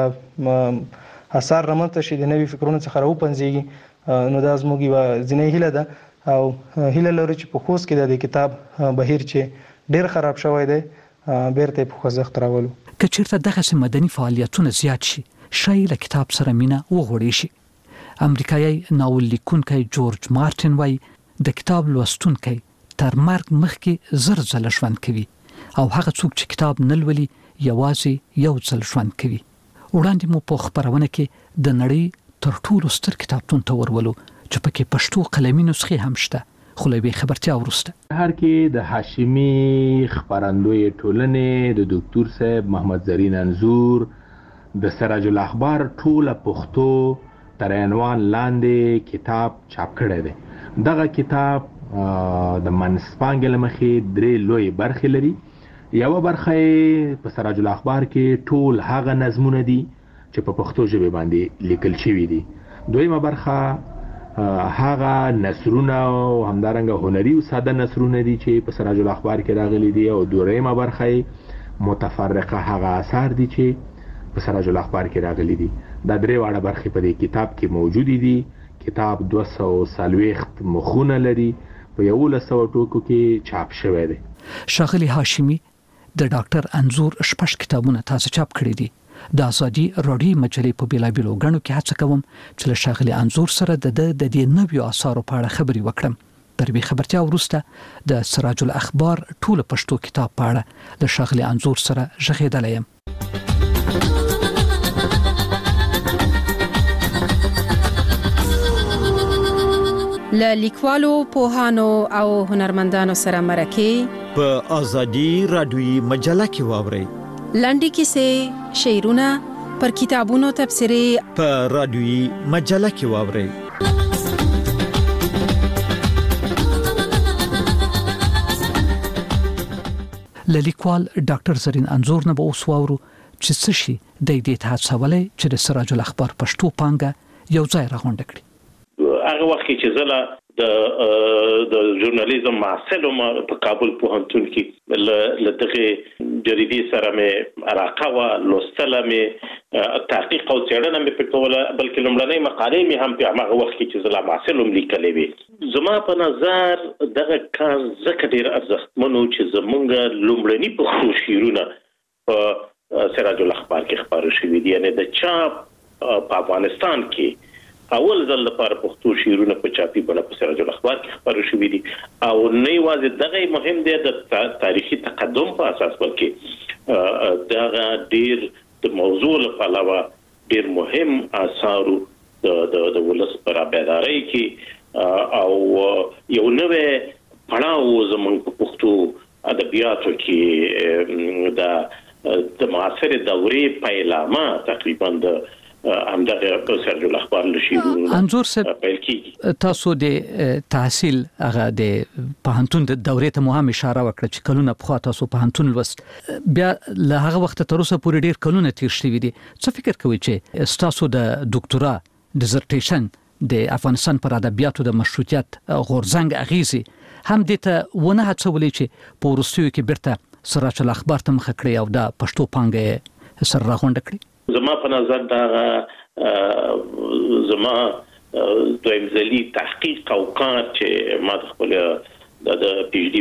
S: اثار رامنځته شي، د نوي فکرونو څخه راوپنځېږي. نو دا زموږ یوه ځینې هیله ده او هیله لرو چې په خوست کې د کتاب بهیر چې ډېر خراب شوی دی بیرته یې په خوځښت راولو.
K: که چېرته دغسې مدني فعالیتونه زیات شي، ښایي له کتاب سره مینه وغوړې شي. امریکایي ناول لیکونکی جورج مارټین وایي د کتاب لوستونکی تر مرګ مخکې زر ځله ژوند کوي، او هغه څوک چې کتاب نه لولي یوازې یو ځل ژوند کوي. وړاندې مو په خپرونه کې د نړۍ تر ټولو ستر کتابتون ته ورولو چې پکې پښتو قلمي نسخې هم شته. خو له یوې خبرتیا وروسته
T: هر کې د هاشمي خپرندوی ټولنې د ډاکټر صاحب محمد زرین انزور د سراج الاخبار ټوله پښتو تر عنوان لاندې کتاب چاپ کړی دی. دغه کتاب د منسپانګل مخې درې لوی برخې لري. یو برخه په سراج الاخبار کې ټول هغه نظمونه دي چې په پښتو ژبه باندې لیکل شوي دي. دویمه برخه هغه نثرونه او همدارنګه هنري او ساده نثرونه دي چې په سراج الاخبار کې راغلي دي. او دویمه برخه متفرقه هغه آثار دي چې په سراج الاخبار کې راغلي دي. دا درې واړه برخې په دې کتاب کې موجود دي. کتاب دوه سوه څلوېښت مخونه لري، په یولس سوه ټوکو کې چاپ شوی دی.
K: ښاغلي هاشمي د ډاکټر انزور شپږ کتابونه تاسو چاپ کړي دي. د ازادي راډیو مجلې په بیلابیلو غنو کې هڅه کوم چې له ښاغلي انزور سره د د دې نویو آثارو په اړه خبري وکړم. تر دې خبرتیا وروسته د سراج الاخبار ټول پښتو کتاب په اړه له ښاغلي انزور سره ژغېدلی یم.
I: له لیکوالو، پوهانو او هنرمندانو سره مرکه
E: په ازادي راډیوي مجله کې واورئ.
I: لنډې کیسې، شعرونه، پر کتابونو تبصرې
E: په راډیوي مجله کې واورئ.
K: له لیکوال ډاکټر زرین انزور نه به اوس واورو چې څه شي د دې هڅولې چې د سراج الاخبار پښتو پانګه یو ځای راغونډه کړي.
N: هغه وخت چې زله د د ژورنالیزم محصل ما په کابل پوهنتون کې ل دغه جریدې سره مې علاقه و لوستله مې تحقیق او څېړنه مې په کوله، بلکې لومړنۍ مقالې مې هم په هغه وخت کې چې زله محصل هم لیکلې وې. زما په نظر دغه کار ځکه ډېر ارزښتمن و چې زمونږ لومړني پښتو شعرونه په سراج الاخبار کې خپاره شوي دي. یعنې د چاپ په افغانستان کې اول ځل لپاره پښتو شعرونه په چاپي بڼه په سراج الاخبار کې خپاره شوي دي. او نه یوازې دغه مهم دی د تاریخي تقدم په اساس، بلکې دغه ډیر د موضوع لپاره ډیر مهم آثارو د د ولس پر بیدارۍ کې او یو نوې پړاو زموږ په پښتو ادبیاتو کې د د معاصر دورې پیلامه تقریبا د همدغه په سراج الاخبار لشيرونه
K: انزور صاحب تاسو د تحصیل هغه د پوهنتون د دورې ته مهم اشاره وکړه چې کلونه په تاسو پوهنتون لوست، بیا له هغه وخت تر اوسه پورې ډیر کلونه تیر شوي دي. څه فکر کوئ چې تاسو د ډاکټورا ډیزرټیشن د افغانستان پر ادبیاتو د مشروطیت غورځنګ اغیزي هم د ته ونه هڅولې چې په وروستیو کې بیرته سراج الاخبار ته مخ کړی او د پښتو پانګه سره راغونډه کړی؟
N: زما په نظر دا زما دویم ځلي تحقیق او کار چې ما د خپل د پی ایچ ډي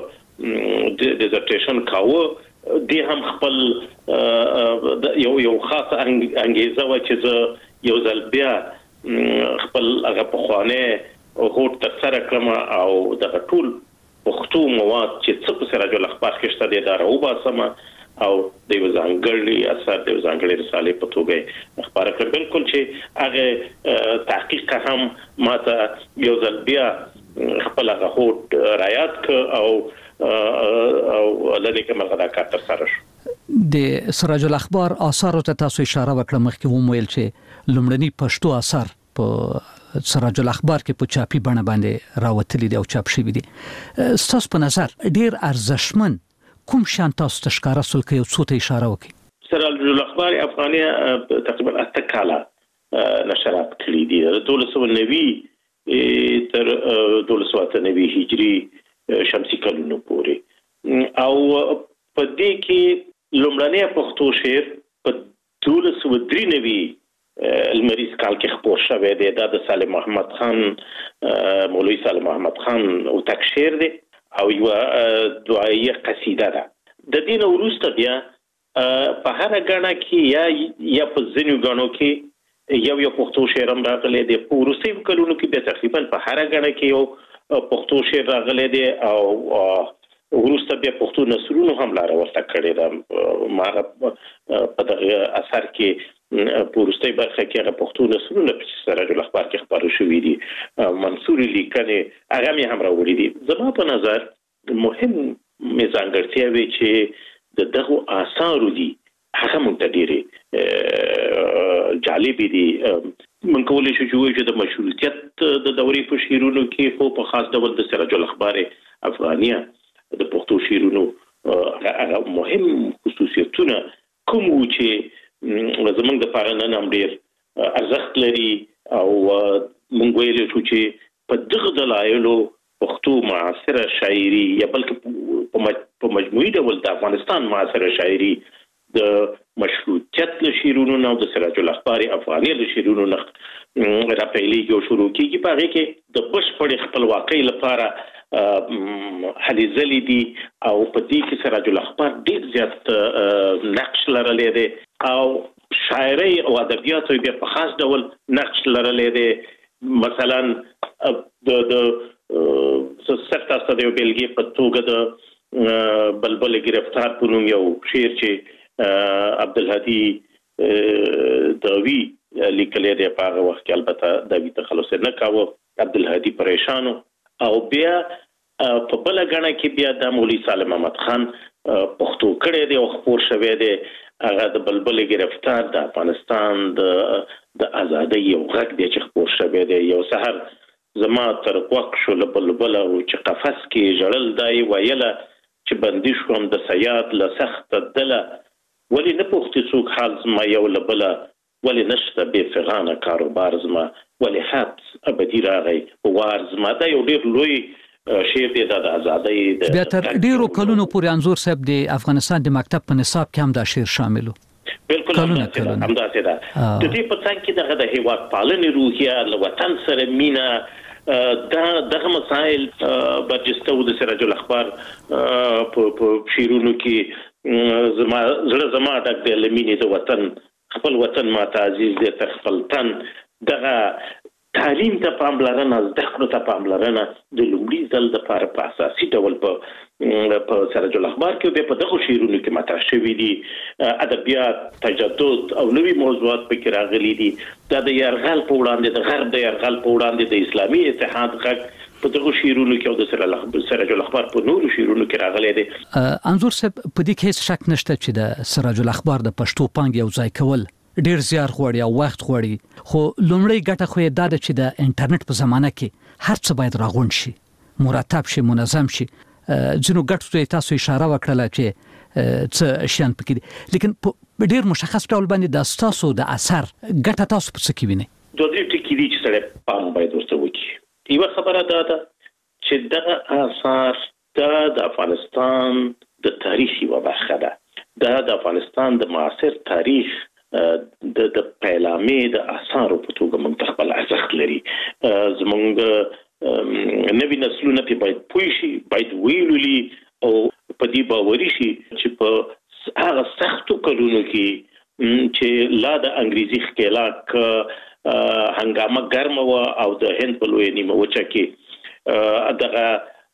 N: په ډیزرټیشن کاوه د هم خپل یو یو خاصه انګیزه و چې زه یو ځل بیا خپل هغه په خوانه هوټ تر سره کړم او د ټول پښتو مواد چې څه په سراج الاخبار کې شته د اداره وباسم او د یو ځانګړي اثر د یو ځانګړي رسالې په توګه خبره کړ. بالکل چې هغه تحقیق هم ماته یو ځل بیا خپل هغه هوټ رایات ک او او لدې کومه غدا کار تر سره شو.
K: د سراج الاخبار آثار ته تاسو اشاره وکړه مخکې هم ویل چې لومړني پښتو آثار په سراج الاخبار کې په چاپي بڼه باندې راوتلي دي او چاپ شوي دي. ستاسو په نظر ډیر ارزښتمن کوم شان تاسو تشکاره سول کې یو څه ته اشاره وکړي؟
N: سراج الاخبار افغانیه تقریبا اته کاله نشرات کړي دي د دولس سوه نوي تر دولس سوه اته نوي هجري شمسي کلونو پورې، او په دې کې لومړنی پښتو شعر په دولس سوه درې نوي المریض کال کې خپور شوی دی. دا د صالح محمد خان مولوي صالح محمد خان او تک شعر دی او یو دعایه قصیده ده. د دین وروسته بیا په هر غاڼه کې یا یا په ځینو غاڼو کې یو یو پښتو شعر هم راغلی دی. په وروستیو کلونو کې بیا تقریبا په هر غاڼه کې یو پښتو شعر راغلی دی او وروسته بیا پښتو نثرونو هم لاره ورته کړې ده. ما په دغه اثر کې په وروستۍ برخه کې هغه پښتو نثرونه په سراج الاخبار کې خپاره شوي دي، منثوري لیکنې هغه مې هم راوړي دي. زما په نظر مهم مې ځانګړتیاوې چې د دغو آثارو دي هغه موږ ته ډېرې جالبې دي. من کولای شو چې د مشروطیت د دورې په شیرونو کې خو په خاص ډول د سراج الاخبار افغانیه د پښتو شیرونو هغه مهم خصوصیتونه کوم چې زمونږ د پاره نن هم ډېر ارزښت لري او مونږ ویل شو چې په دغه دلایلو پښتو معاصره شاعري یا بلکې په مجموعي ډول د افغانستان معاصره شاعري د مشروطیت له شیرونو نه او د سراج الاخبار افغاني له شیرونو نه راپیلېږي او شروع کېږي په هغې کې د بشپړې خپلواکۍ لپاره هلې ځلې دي او په دې کې سراج الاخبار ډېر زیات نقش لرلی دی او شاعرۍ او ادبیاتو بیا په خاص ډول نقش لرلی دی. مثلا د د سر تاسو ته د یو بېلګې په توګه د بلبل گرفتار په نوم یو شعر چې عبدالهادي داوی لیکلی دی په هغه وخت کې البته داوی تخلص نه کاوه عبدالهادي پریشانو او بیا په بله ګڼه کې بیا د مولوي سالم احمد خان پښتو کړی دی او خپور شوی دی هغه د بلبل گرفتار د افغانستان د ازادۍ یو غږ دی چې خپور شوی دی. یو سحر زما تر غوږ شو له بلبله او چې قفس کې ژړل دی ویله چې بندي شوم د سیاد له سخته دله ولې نه پوښتې څوک حال زما یو له بله ولې نشته بې فغانه کاروبار زما ولې حبس ابدي راغی وار زما دا یو ډېر لوی شعر دی د ازادۍ
K: بیا تر ډېرو کلونو پورې انځور صاحب د افغانستان د مکتب په نصاب کې هم دا شعر شامل و.
N: بالکل همداسې ده. د دې په څنګ کې دغه د هېواد پالنې روحیه له وطن سره مینه دا دغه مسایل برجسته و د سراج الاخبار په شعرونو کې. زما زړه زما ډک دی له مینې د وطن خپل وطن ماته عزیز دی تر خپل تن. دغه تعلیم ته پاملرنه زده کړو ته پاملرنه د لومړي ځل دپاره په اساسي ډول په په سراج الاخبار کې بیا په دغو شعرونو کې مطرح شوي دي. ادبیات تجدد او نوي موضوعات پکې راغلي دي. دا د یرغل په وړاندې د غرب د یرغل په وړاندې د اسلامي اتحاد غږ په دغو شعرونو کې او د سراج الاخبار په نورو شعرونو کې راغلی دی.
K: انځور صاحب په دې کې هیڅ شک نشته چې د سراج الاخبار د پښتو پانګې یو ځای کول ډیر زیار غواړي او وخت غواړي خو لومړی ګټه خو یې دا ده چې د انټرنیټ په زمانه کې هر څه باید راغونډ شي مرتب شي منظم شي. ځینو ګټو ته تاسو اشاره وکړه چې څه شیان پکې دي لیکن په ډیر مشخص ډول باندې د تاسو د اثر ګټه تاسو په څه کې وینئ؟
N: دوه درې ټکي دي چې سړی پام باید ورته وکړي. یوه خبره دا ده چې دغه آثار دا د افغانستان د تاریخ یوه برخه ده. دا د افغانستان د معاصر تاریخ د د پیلامې د آثارو په توګه موږ خپل ارزښت لري. زموږ نوي نسلونه پرې باید پوه شي باید ویلولي او په دې باوري شي چې په هغه سختو کلونو کې چې لا د انګریزي ښکېلاک هنګامه ګرمه وه او د هند په لویه نیمه وچه کې دغه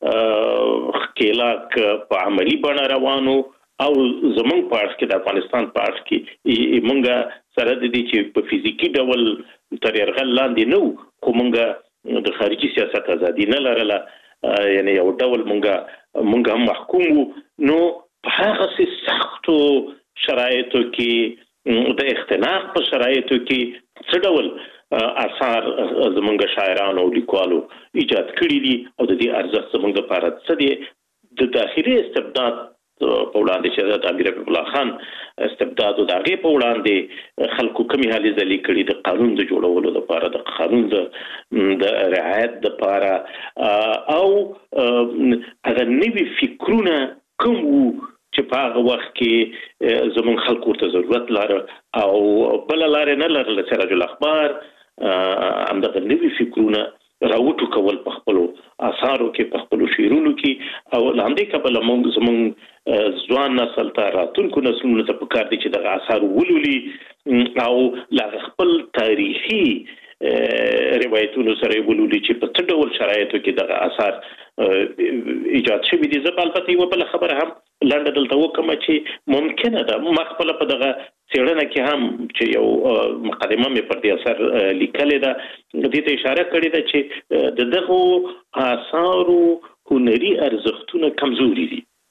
N: ښکېلاک په عملي بڼه روان و او زمونږ په اړخ کې د افغانستان په اړخ کې مونږ سره د دې چې په فزیکي ډول تر یرغل لاندې نه وو خو مونږ د خارجي سیاست ازادي نه لرله یعنې یو ډول مونږ مونږ هم محکوم وو. نو په هغسې سختو شرایطو کې د اختناق په شرایطو کې څه ډول آثار زمونږ شاعرانو او لیکوالو ایجاد کړي دي او د دې ارزښت زمونږ لپاره څه دی؟ د داخلي استبداد په وړاندې چې د امیر حبیب الله خان استبداد او د هغې په وړاندې خلکو کمې هلې ځلې کړي د قانون د جوړولو لپاره د قانون د رعایت لپاره او هغه نوي فکرونه کوم وو چې په هغه وخت کې زموږ خلکو ورته ضرورت لاره او بله لارې نه لرله. سراج الاخبار همدغه نوي فکرونه راوټو کول په خپلو آثارو کې په خپلو شعرونو کې او له همدې کبله موږ زموږ ځوان نسل ته راتلونکو نسلونو ته پکار دي چې دغه آثار ولولي او له خپل تاریخي روایتونو سره ولولي چې په څه ډول شرایطو کې دغه آثار ایجاد شوي دي. زه به البته یوه بله خبره هم لنډه دلته وکړم چې ممکنه ده ما خپله په دغه څېړنه کې هم چې یو مقدمه مې پر دې اثر لیکلې ده دې ته اشاره کړې ده چې د دغو آثارو هنري ارزښتونه کمزوري دي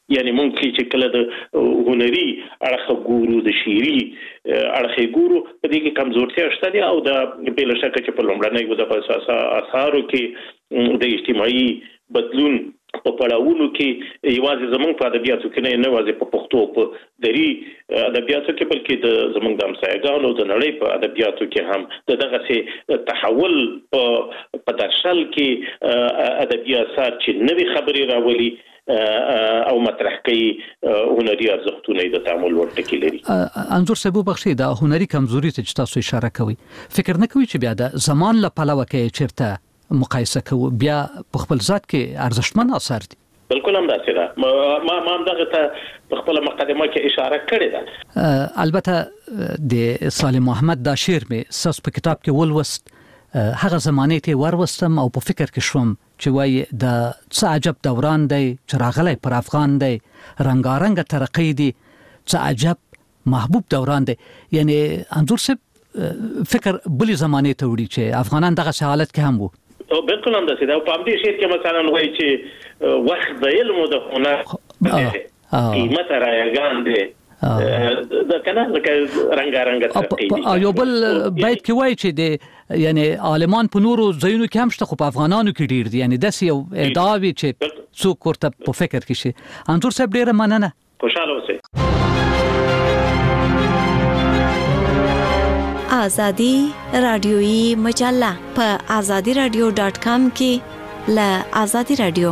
N: یعنی مونږ چې کله د هنري اړخ ګورو د شعري اړخ ګورو په دې کې کمزورتیا شته دي او د بل شک چې په لومړنۍ وده په اساس اثارو کې د اجتماعي بدلون په پړاوونو کې یوازې زمونږ په ادبیاتو کې نه یوازې په پښتو په دري ادبیاتو کې بلکې د زمونږ د همسایګانو د نړۍ په ادبیاتو کې هم د دغه سي تحول په په درشل کې ادبي اثار چې نوې خبرې راولي او مطرح کوي هنري ارزښتونه د تعامل ورته لري.
K: انظر سبو بخشي د هنري کمزوري ته تاسو اشاره کوي، فکر نه کوي چې بیا د زمان له پلوه کې چیرته مقایسه کوو بیا په خپل ذات کې ارزښتمن اثر دي؟
N: بالکل هم داسې ده. ما ما هم دغه ته په خپل مقدمه کې اشاره کړې ده.
K: البته د سالم محمد دا شعر مې ساس په کتاب کې ولوست، هغه زمانه ته وروستم او په فکر کې شوم چې وای د څه عجب دوران دی چې راغلی پر افغان دی، رنگارنګ ترقی دی، څه عجب محبوب دوران دی. یعنی انظر سب فکر بلی زمانه ته وړي چې افغانان دغه حالت کې هم وو.
N: او بالکل هم داسې ده. په همدې شعر کې مثلا وایي چې وخت د علم او د هنر قیمت رایگان دی د کنه لکه رنگارنګ ترقی دی.
K: یو بل بیت کې وایي چې د یعنی عالمان په نورو ځایونو کې هم شته خو په افغانانو کې ډیر دي. یعنی داسې یو ادعا وي چې څوک ورته په فکر کې شي. انظر صاحب ډیره مننه.
N: خوشاله اوسئ.
U: آزادی رادیویی مجله په آزادی رادیو ډاٹ کام کې له آزادی رادیو.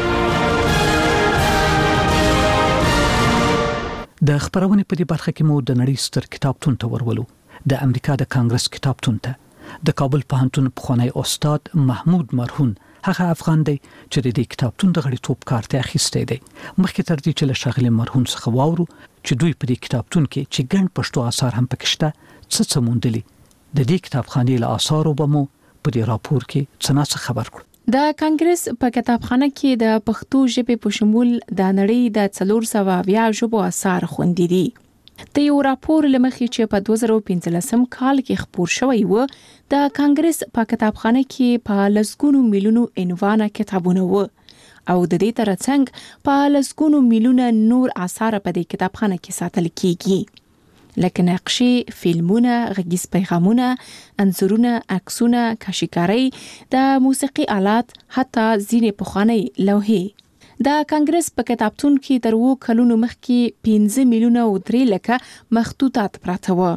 K: د خبرونه په دې برخه کې مو د نړۍ ستر کتابتون ته ورولو، د امریکا د کانګرس کتابتون ته. د کابل پوهنتون پخوانی استاد محمود مرهون هغه افغان دی چې د دې کتابتون د غړیتوب کارت اخیستی دی. مخکې تر دې چې له شغله مرهون څخه واورو چې دوی په دې کتابتون کې چې ګڼ پښتو آثار هم پکې شته څه څه موندلي. د دې کتابخانې له آثارو به مو په دې راپور کې څه نه خبر کړو.
I: د کانګرس په کتابخانه کې د پښتو ژبې په شمول د نړۍ د څلور سوه اویا ژبو آثار خوندي دي. د یو راپور لمخې چې په دوه زره پنځلسم کال کې خپور شوی و، د کانګرس په کتابخانه کې په لسګونو میلیونو عنوانه کتابونه و او د دې ترڅنګ په لسګونو میلیونه نور آثار په دې کتابخانه کې ساتل کیږي، لکه نقشې، فلمونه، غږیز پیغامونه، انځورونه، عکسونه، کاشیکاری، د موسیقي آلات، حتی ځینې پخوانۍ لوحې. د کانګرس په کتابتون کې تر وو کلونو مخکې پنځه میلیونه او درې لکه مخطوطات پراته وو.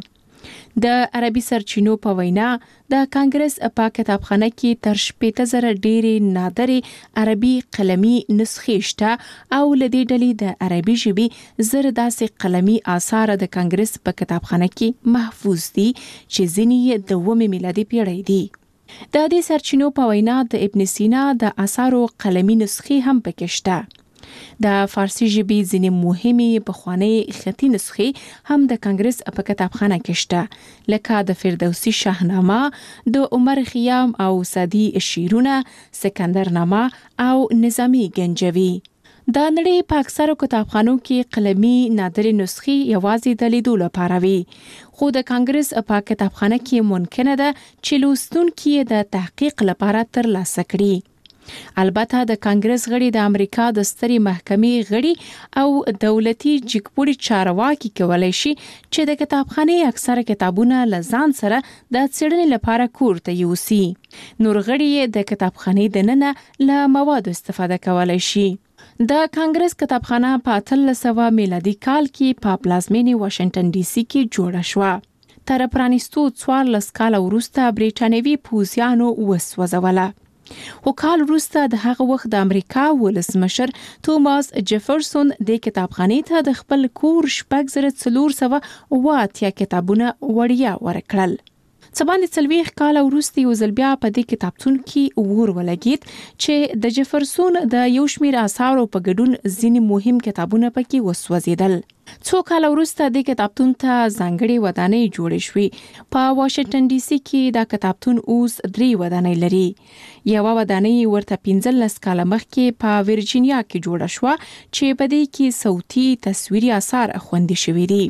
I: د عربي سرچینو په وینا د کانګرس په کتابخانه کې تر شپږ زره ډېرې نادرې عربي قلمي نسخې شته او لدې ډلې د عربي ژبې زر داسې قلمي آثار د کانګرس په کتابخانه کې محفوظ دي چې ځینې د اوومې میلادي پیړۍ دي. د دې سرچینو په وینا د ابن سینا د آثارو قلمي نسخې هم پکې شته. د فارسی ژبې ځینې مهمې پخوانۍ خطي نسخې هم د کانګرس په کتابخانه کې شته، لکه د فردوسی شاهنامه، د عمر خیام او سعدي شعرونه، سکندرنامه او نظامی گنجوی. د نړۍ په اکثرو کتابخانو کې قلمي نادرې نسخې یوازې د لیدو لپاره وي، خو د کانګرس په کتابخانه کې ممکنه ده چې لوستونکي د تحقیق لپاره ترلاسه کړي. البته د کانګرس غړي د امریکا د سترې محکمې غړي او دولتي جګپوړي چارواکي کولای شي چې د کتابخانې اکثره کتابونه لزان سره د څېړنې لپاره کور ته یوسي. نور غړي د کتابخانې دننه له مواد استفاده کولای شي. د کانګرس کتابخانه په اتلس سوه میلادي کال کې په پلازمینې واشنگټن ډي سي کې جوړه شوه. تر پرانیستو څوارلس کاله وروسته بریټانوي پوځیانو وسوځوله. خو کال وروسته د هغه وخت د امریکا ولسمشر توماس جیفرسون د کتابخانې ته د خپل کور شپږ زره څلور سوه اوه اتیا کتابونه وړیا ورکړل. څه باندې څلوېښت کاله وروسته یو ځل بیا په دې کتابتون کې اور ولګېد چې د جیفرسون د یو شمېر آثارو په ګډون ځینې مهم کتابونه پکې وسوځېدل. څو کاله وروسته د کتابتون ته ځانګړې ودانۍ جوړې شوې. په واشنگټن ډي سي کې دا کتابتون اوس درې ودانۍ لري. یوه ودانۍ ورته پنځلس کاله مخکې په ورجینیا کې جوړه شوه چې په دې کې صوتي تصویري آثار خوندي شوي دي.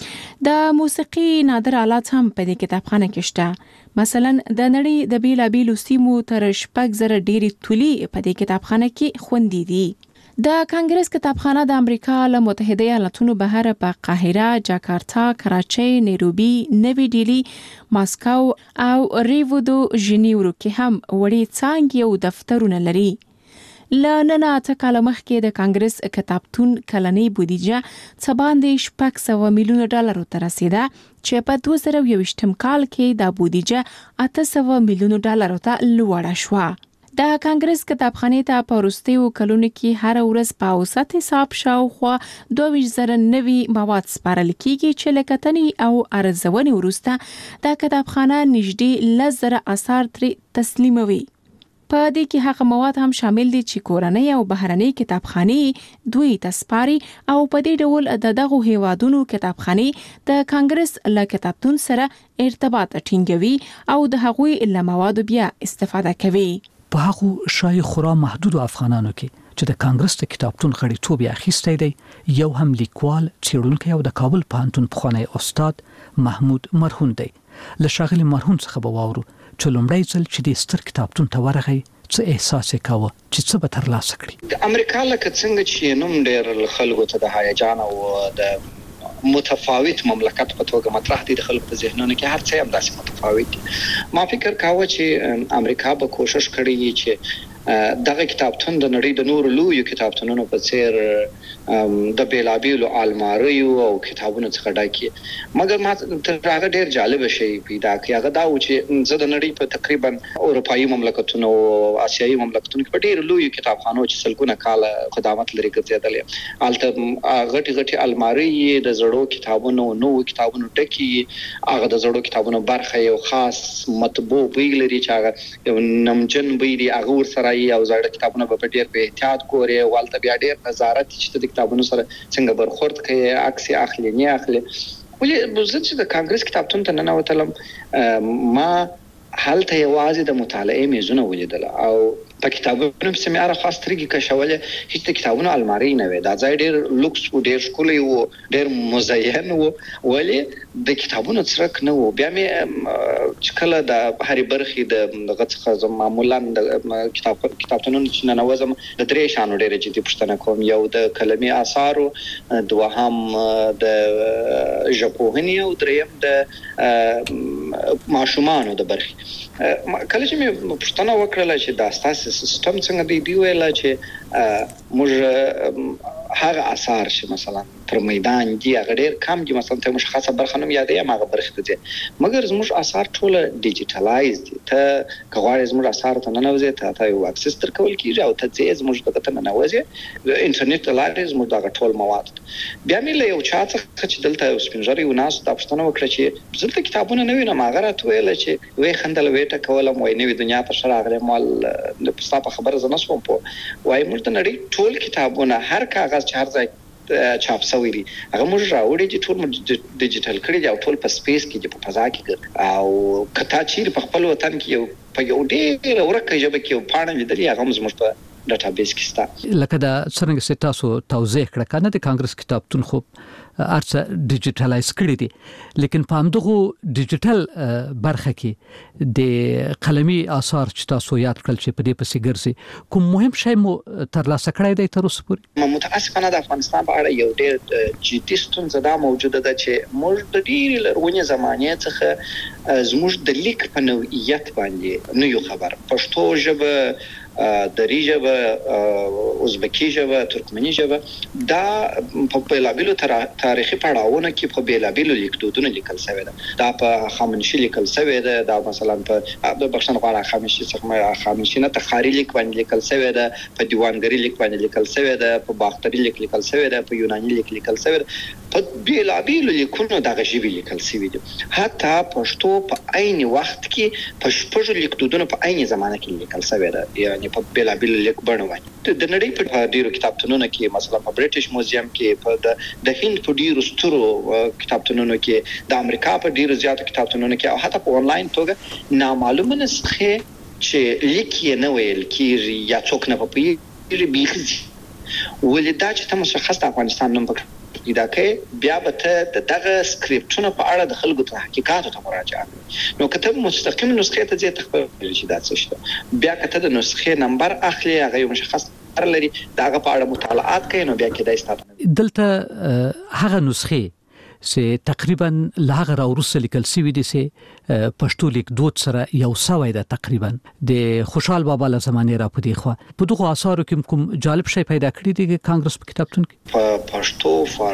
I: د موسیقي نادر آلات هم په دې کتابخانه کې شته. مثلا د نړۍ د بیلابیلو سیمو تر شپږ زره ډېرې تولي په دې کتابخانه کې خوندي دي. د کانګرس کتابخانه د امریکا له متحده ایالاتونو بهر په قاهره، جاکارتا، کراچۍ، نیروبي، نوي ډیلی، ماسکو او ریو دو ژنیورو کې هم وړي څانګې او دفترونه لري. لننه اته کاله مخکې د کانګرس کتابتون کلنۍ بودیجه څه باندې شپږ سوه میلیونه ډالرو ته رسیده چې په دوه زره یوویشتم کال کې د بودیجه اته سوه میلیونه ډالرو ته لوړه شوه. د کانګرس کتابخانې ته په وروستیو کلونو کې هر ورځ په اوسط حساب شاوخوا دوه ویشت زره نوي مواد سپارل کیږي چې له کتنې او ارزونې وروسته د کتابخانه نږدې لس زره اثار ترې تسلیموي. په دې کې هغه مواد هم شامل دي چې کورنۍ او بهرنۍ کتابخانې دوی تسپاري او په دې ډول د دغه هیوادونو کتابخانې د کانګرس له کتابتون سره ارتباط ټینګوي او د هغوی له موادو بیا استفاده کوي.
K: په هغه شای خورا محدود افغانانو کې چې د کانګرس د کتابتون غړیتوب یې اخیستی دی، یو هم لیکوال، څېړونکی او د کابل پوهنتون پخوانی استاد محمود مرهون دی. له ښاغلي مرهون څخه به واورو چې لومړی ځل چې د ستر کتابتون ته ورغی څه احساس یې کاوه چې څه به ترلاسه کړي.
O: د امریکا لکه څنګه چې نوم ډېر خلکو ته د هیجان او د متفاوت مملکت په توګه مطرح دي د خلکو په ذهنونو کې، هر څه هم داسې متفاوت دي. ما فکر کاوه چې امریکا به کوشش کړي چې دغه کتابتون د نړۍ د نورو لویو کتابتونونو په څیر د بیلابیلو الماریو او کتابونو څخه ډکه، مګر ما تر هغه ډیر جالب شي پیدا کړ. هغه دا و چې زه د نړۍ په تقریبا اروپאי مملکتونو او آسیایي مملکتونو کې په ډیر لویو کتابخانو چې سلګونه کال خدمات لري ګرځېدل، الته غټي غټي الماری د زړو کتابونو نو کتابونو ډکه، هغه د زړو کتابونو برخه یو خاص مطبوع ویل لري چې هغه یو نمجن ویلي هغه ور سره او زړه کتابونه په ډیر په احتیاط کوري، والته بیا ډیر نظارت چې د کتابونو سره څنګه برخورد کوي، عکس اخلي نه اخلي. ولې زه چې د کانګرس کتابتون ته نه وتلم، ما هلته یوازې د مطالعې میزونه ولیدل او په کتابونو په سیمه خاص طریقې کښولې، هیڅ د کتابونو الماری نه وې. دا ځای ډیر لوکس او ډیر ښکلی او ډیر مزین و، ولې د کتابونو څرک نه و. بیا مې چې کله د هرې برخې د دغه څخه معمولا د کتاب کتابتونونو چې ننوځم د درې شانو ډېرې جدي پوښتنه کوم، یو د کلمي آثارو، دوهم د ژبپوهنې او دریم د ماشومانو د برخې. کله چې مې پوښتنه وکړله چې دا ستاسو سیستم څنګه دی، دی ویل چې موږ هغه آثار چې مثلا تر میدان دي هغه ډېر کم دي، مثلا ته مشخصه برخه نوم یادې ما هغه برخه ته دي، مګر زموږ آثار ټول ډیجیټلایز دي. ته کغواړې زموږ آثار ته نه نوځي، ته ته یو اکسس تر کول کیږي او ته ځې زموږ دغه ته نه نوځي، د انټرنیټ لارې زموږ دغه ټول مواد. بیا مې له یو چا څخه چې دلته یو سپینږیری یو ناس دا پوښتنه وکړه چې دلته کتابونه نه وینم، هغه راته ویل چې وې خندل وې ټکولم، وای نوې دنیا ته شراغله مال د پستا په خبره زنه سوم په وای موږ د نړۍ ټول کتابونه هر کاغذ چې هر ځای چاپ شوی دي هغه موږ راوړي چې ټول ډیجیټل کړي دي او ټول په سپیس کې دي، په فضا کې، او کته چې په خپل وطن کې یو په یو ډېر ورکه ژبه کې یو پاڼه لیدلې هغه موږ په ډاټابیس کې ستا.
K: لکه دا څنګه چې تاسو توضیح کړه کنه د کانګرس کتابتون خو ارڅ ډیجیټلایز کړی دي، لیکن په همدغه ډیجیټل برخه کې د قلمي آثار چې تاسو یاد کړل چې په دې پسې ګرځي، کوم مهم شی مو ترلاسه کړی دی تر اوسه پورې؟
O: متاسفانه د افغانستان په اړه یو ډېر جدي ستونزه دا موجوده ده چې موږ د ډېرې لرغونې زمانې څخه زموږ د لیک په نوعیت باندې نه یو خبر. پښتو ژبه، دری ژبه، ازبکی ژبه، ترکمنی ژبه، دا په بیلابیلو تاریخي پړاوونو کې په بیلابیلو لیکدودونو لیکل شوی ده. دا په خامنشي لیکل شوی ده، دا مثلا په د بخښنه غواړم خامنشي څخه خامنشي نه تخاری لیک باندې لیکل شوی ده، په دیوانګری لیک باندې لیکل شوی ده، په باختری لیک لیکل شوی ده، په یوناني لیک لیکل شوی ده، په بیلابیلو لیکونو دغه ژبې لیکل شوی دي. حتی پښتو په عین وخت کې په شپږ لیکدودونو په عین زمانه کې لیکل شوی ده، یعنی په بیلابیل لیک بڼه وایي. د نړۍ په ډیرو کتابتونونو کې مثلا په بریټیش موزیم کې، په د هند په ډیرو سترو کتابتونونو کې، د امریکا په ډیرو زیاتو کتابتونونو کې، او حتی په آنلاین توګه نامعلومه نسخه چې لیک یې نه ویل کیږي یا څوک نه پوهیږي بیخي. ولې دا چې تاسو مشخص د افغانستان نوم پکې پیدا کړئ، بیا به ته د دغه سکرپټونو په اړه د خلکو ته حقیقاتو ته مراجعه کوئ. نو که ته مستقیم نسخې ته ځې ته خپل چې دا څه شته، بیا که ته د نسخې نمبر اخلي هغه یو مشخص اعتبار لري داغه په اړه مطالعات کوي نو بیا کې د استاد
K: دلته هغه نسخه سه تقریبا لاغه راورسه لیکل سوي دي سه پښتو لیک دوت سره یو سوي ده تقریبا د خوشحال بابا له زمانه را پدې خو په دغه اثارو کې کوم جالب شی پیدا کړی دی کانګرس په کتابتون کې
O: په پښتو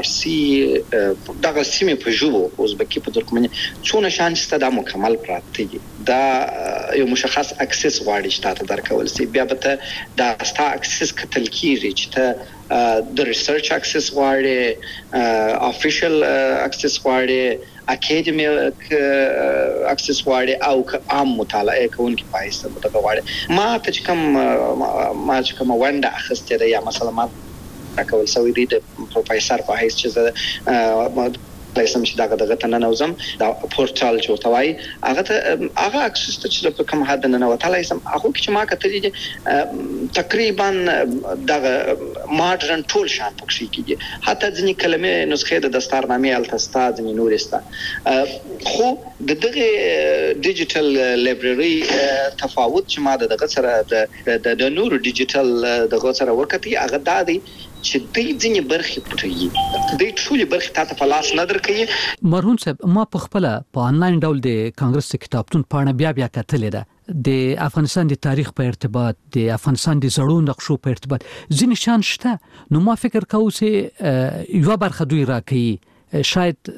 O: فارسی دغه سیمه په ژبه اوزبکی په ترکمني څونه شان چې دا مکمل پراته دي دا یو مشخص اکسس غواړي چې تاسو درکول سي بیا به دا ستا اکسس کتل کیږي چې ته د ریسرچ اکسس غواړي افیشل اکسس غواړي اکیډمیک اکسس غواړي او عام مطالعه کوونکي پایسته متغواړي ما ته چې کوم ما چې کوم ونده اخسته ده یا مثلا ما راکول سوي دي د پروفیسور په حیث چې لایسم چې داګه دغه تنه نوزم دا پورتال جوړتوي هغه ته هغه اکسس ته چې په کوم حد نه وته لایسم هغه چې ما کتلې دي تقریبا دغه ماډرن ټول شان پکې کیږي حتی ځینې کلمې نسخه د دستارنامې التستا ځینې نورستا خو د دغه ډیجیټل لایبرری تفاوت چې ما دغه سره د د نور ډیجیټل دغه سره وکړي هغه دادي چې دې ځینې برخې پټوي دې ټولې برخې تاسو په لاس نه درکې
K: مرهون صاحب ما په خپل په انلاین ډول د کانګرس کتابتون پاڼه بیا بیا کتلې ده د افغانستان د تاریخ په ارتباط د افغانستان د زړو نقشو په ارتباط ځینې شان شته نو ما فکر کوم چې یو برخه دوی راکې شاید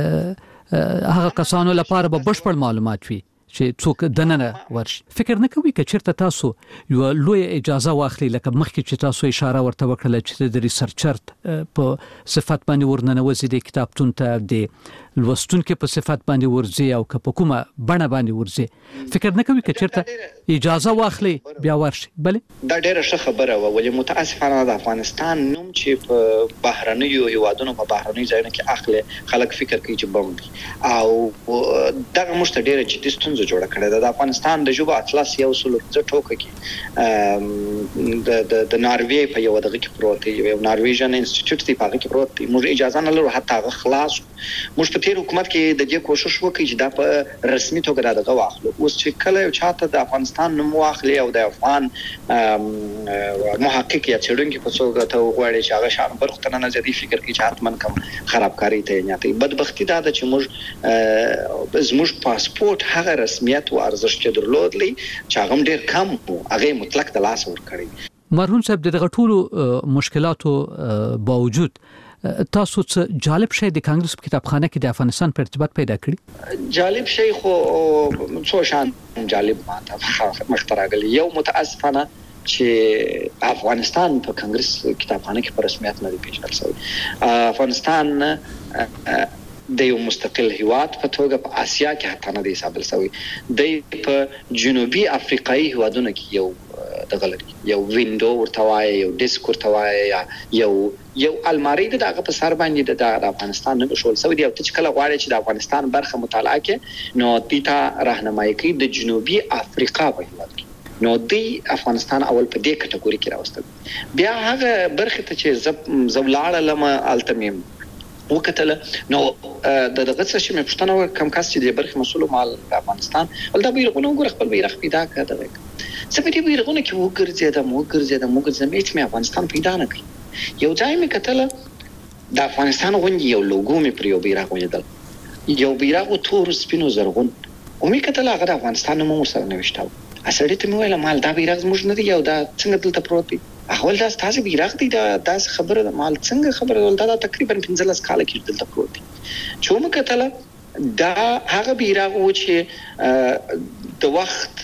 K: هغه کسانو لپاره به بشپړ معلومات وي چې څوک دننه ورشي فکر نه کوي چې چیرته تاسو یو لوی اجازه واخلي لکه مخکې چې تاسو اشاره ورته وکړه چې د ریسرچر په صفات باندې ورننوځي د کتابتون ته د لوستونکو په صفات باندې ورځي او که په کومه بڼه باندې ورځي فکر نه کوي چې چیرته اجازه واخلي بیا ورشي بلې
O: دا ډیره ښه خبره و ولې متاسفانه د افغانستان نوم چې په بهرنیو هیوادونو په بهرنیو ځایونو کې اخلي خلک فکر کوي چې بم دي او دغه مشته ډیره چې ستونزه جوړه کړې ده د افغانستان د ژبه اطلس یو سلو څه ټوکه کې د د د ناروی په یو دغه کې پروت دی یو نارویژن انسټیټیوټ دی په هغه کې پروت دی موږ اجازه نه لرو حتی هغه خلاص موږ په تیر حکومت کې د دې کوشش وکړي چې دا په رسمي توګه دغه واخلو اوس چې کله یو چاته د افغانستان نوم واخلي او د افغان محقق یا څېړونکي په څوګه ته وغواړي چې هغه شان برختنه نظری فکر کوي چې حتمن کوم خرابکاری ته نه کوي بدبختی دا چې موږ زموږ پاسپورت هغه رسمیت او ارزښت چې درلودلی چې هغه ډیر کم وو هغه مطلق د لاس ور کړی
K: مرهون صاحب دغه ټولو مشکلاتو باوجود تاسو څه جالب شی د کانګرس په کتابخانه کې د افغانستان په ارتباط پیدا کړی
O: جالب شی خو څو شان جالب ماته مختراغلی یو متاسفانه چې افغانستان په کانګرس کتابخانه کې په رسمیت نه دی پیژندل شوی افغانستان د یو مستقل هیواد په توګه په اسیا کې حتی نه دی حساب شوی د په جنوبي افریقایي هیوادونو کې یو د غلطي یو وینډو ورتوای یو ډیسک ورتوای یو یو الماری دغه په سر باندې د افغانستان نه شول سوي دی او چې کله غواړي چې د افغانستان برخه مطالعه کې نو دیتا راهنمایي کوي د جنوبي افریقا په هیواد کې نو دی افغانستان اول په دې کټګوري کې راوستل بیا هغه برخه ته چې زولاړه لمه التمیم وکتل نو د دغه څه چې مې پښتنه کم کس چې د برخه مسول مال افغانستان ول دا بیرغونه وګور خپل بیرغ پیدا کړ دغه څه په دې بیرغونه کې وګرځي دا موګرځي دا موګرځي چې مې افغانستان پیدا نه کړ یو ځای مې کتل د افغانستان غونډي یو لوګو مې پر یو بیرغ ولیدل یو بیرغ تور سپینو زرغون او مې کتل هغه د افغانستان نوم سره نوښتاو اسړې ته مې ویل مال دا بیرغ زموږ نه دی یو دا څنګه دلته پروت دی اول دا تاسو بیرغ دی دا داس خبره مال څنګه خبره ول دا تقریبا پنځلس کال کې دلته پروت دی چې موږ کتل دا هغه بیرغ و چې د وخت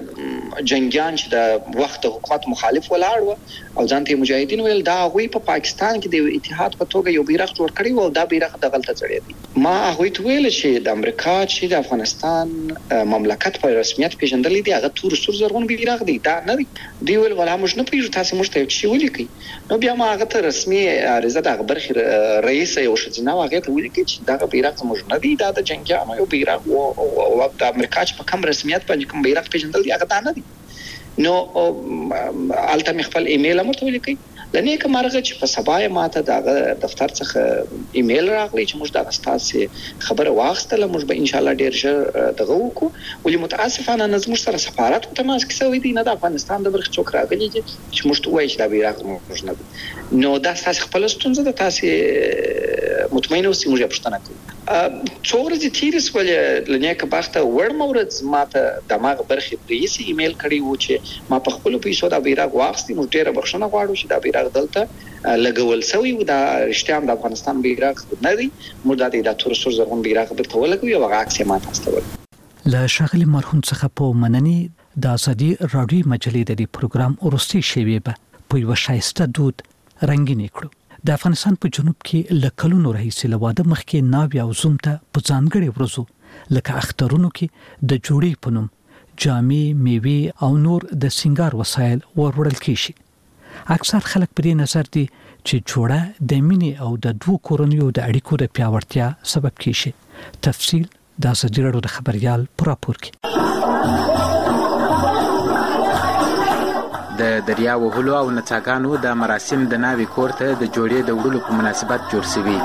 O: جنگیان چې د وخت حکومت مخالف ولاړ و او ځانته مجاهدین ویل دا غوي په پاکستان کې د اتحاد په توګه یو بیرغ جوړ کړی و دا بیرغ د غلطه ځړې دی ما هغه ویل چې د امریکا چې د افغانستان مملکت په رسمیت پیژندلې دی هغه تور سور زرغون بیرغ دی دا نه دی دی ویل ولا موږ نه پیژو تاسو موږ ته شي ولیکي نو بیا ما هغه ته رسمي عریضه د برخه رئیس یو شتنه هغه ته ولیکي چې دا بیرغ موږ نه دی دا د جنگیانو یو بیرغ او د امریکا چې په کوم رسمیت باندې کوم بیرغ پیژندل دی هغه دا نه دی نو الته مخفل ایمیل امر ته ولیکي لنیک مرغه چې په سبا ماته د دفتر څخه ایمیل راغلی چې موږ د استاسي خبره واخستله موږ به ان شاء الله ډیر ژر دغه وکړو ولې متاسفانه نظم سره سفارت په تماس کې سوي دي نه د افغانستان د برخ څوک راغلي دي چې موږ ته وایي چې دا بیرغ موږ نه نو دا تاسو خپل ستونزه د تاسو مطمئن اوسئ موږ پښتنه کوو څو ورځې تیرې سولې لنیک بخته ور مورد ماته دماغ برخې پریسي ایمیل کړی و چې ما په خپل پیسو دا بیرغ واخستې موږ ډیره بخښنه غواړو چې دا بیرغ دلته لګول سوی و دا رښتیا هم د افغانستان بیرغ نه دی موږ د دې د تور سور زغون بیرغ برته ولګو یو عکس ما تاسو ته
K: له شغل مرحوم څخه په منني د ازادي رادیو مجلې د پروګرام ورستي شوی به په یو شایسته دود رنگین کړو د افغانستان په جنوب کې لکلونو راهیسې لواده مخکې ناوی او زوم ته په ځانګړي ورځو لکه اخترونو کې د جوړې پنوم جامې میوه او نور د سنگار وسایل وروړل کیږي اکثر خلک په دې نظر دي چې جوړه د مینې او د دوه کورنیو د اړیکو د پیاوړتیا سبب کیږي تفصیل د ازادي رادیو د خبريال پر راپور کې
C: د دریا وهلو او نڅاګانو د مراسم د ناوی کورته د جوړې د وړلو په مناسبت جوړ شوی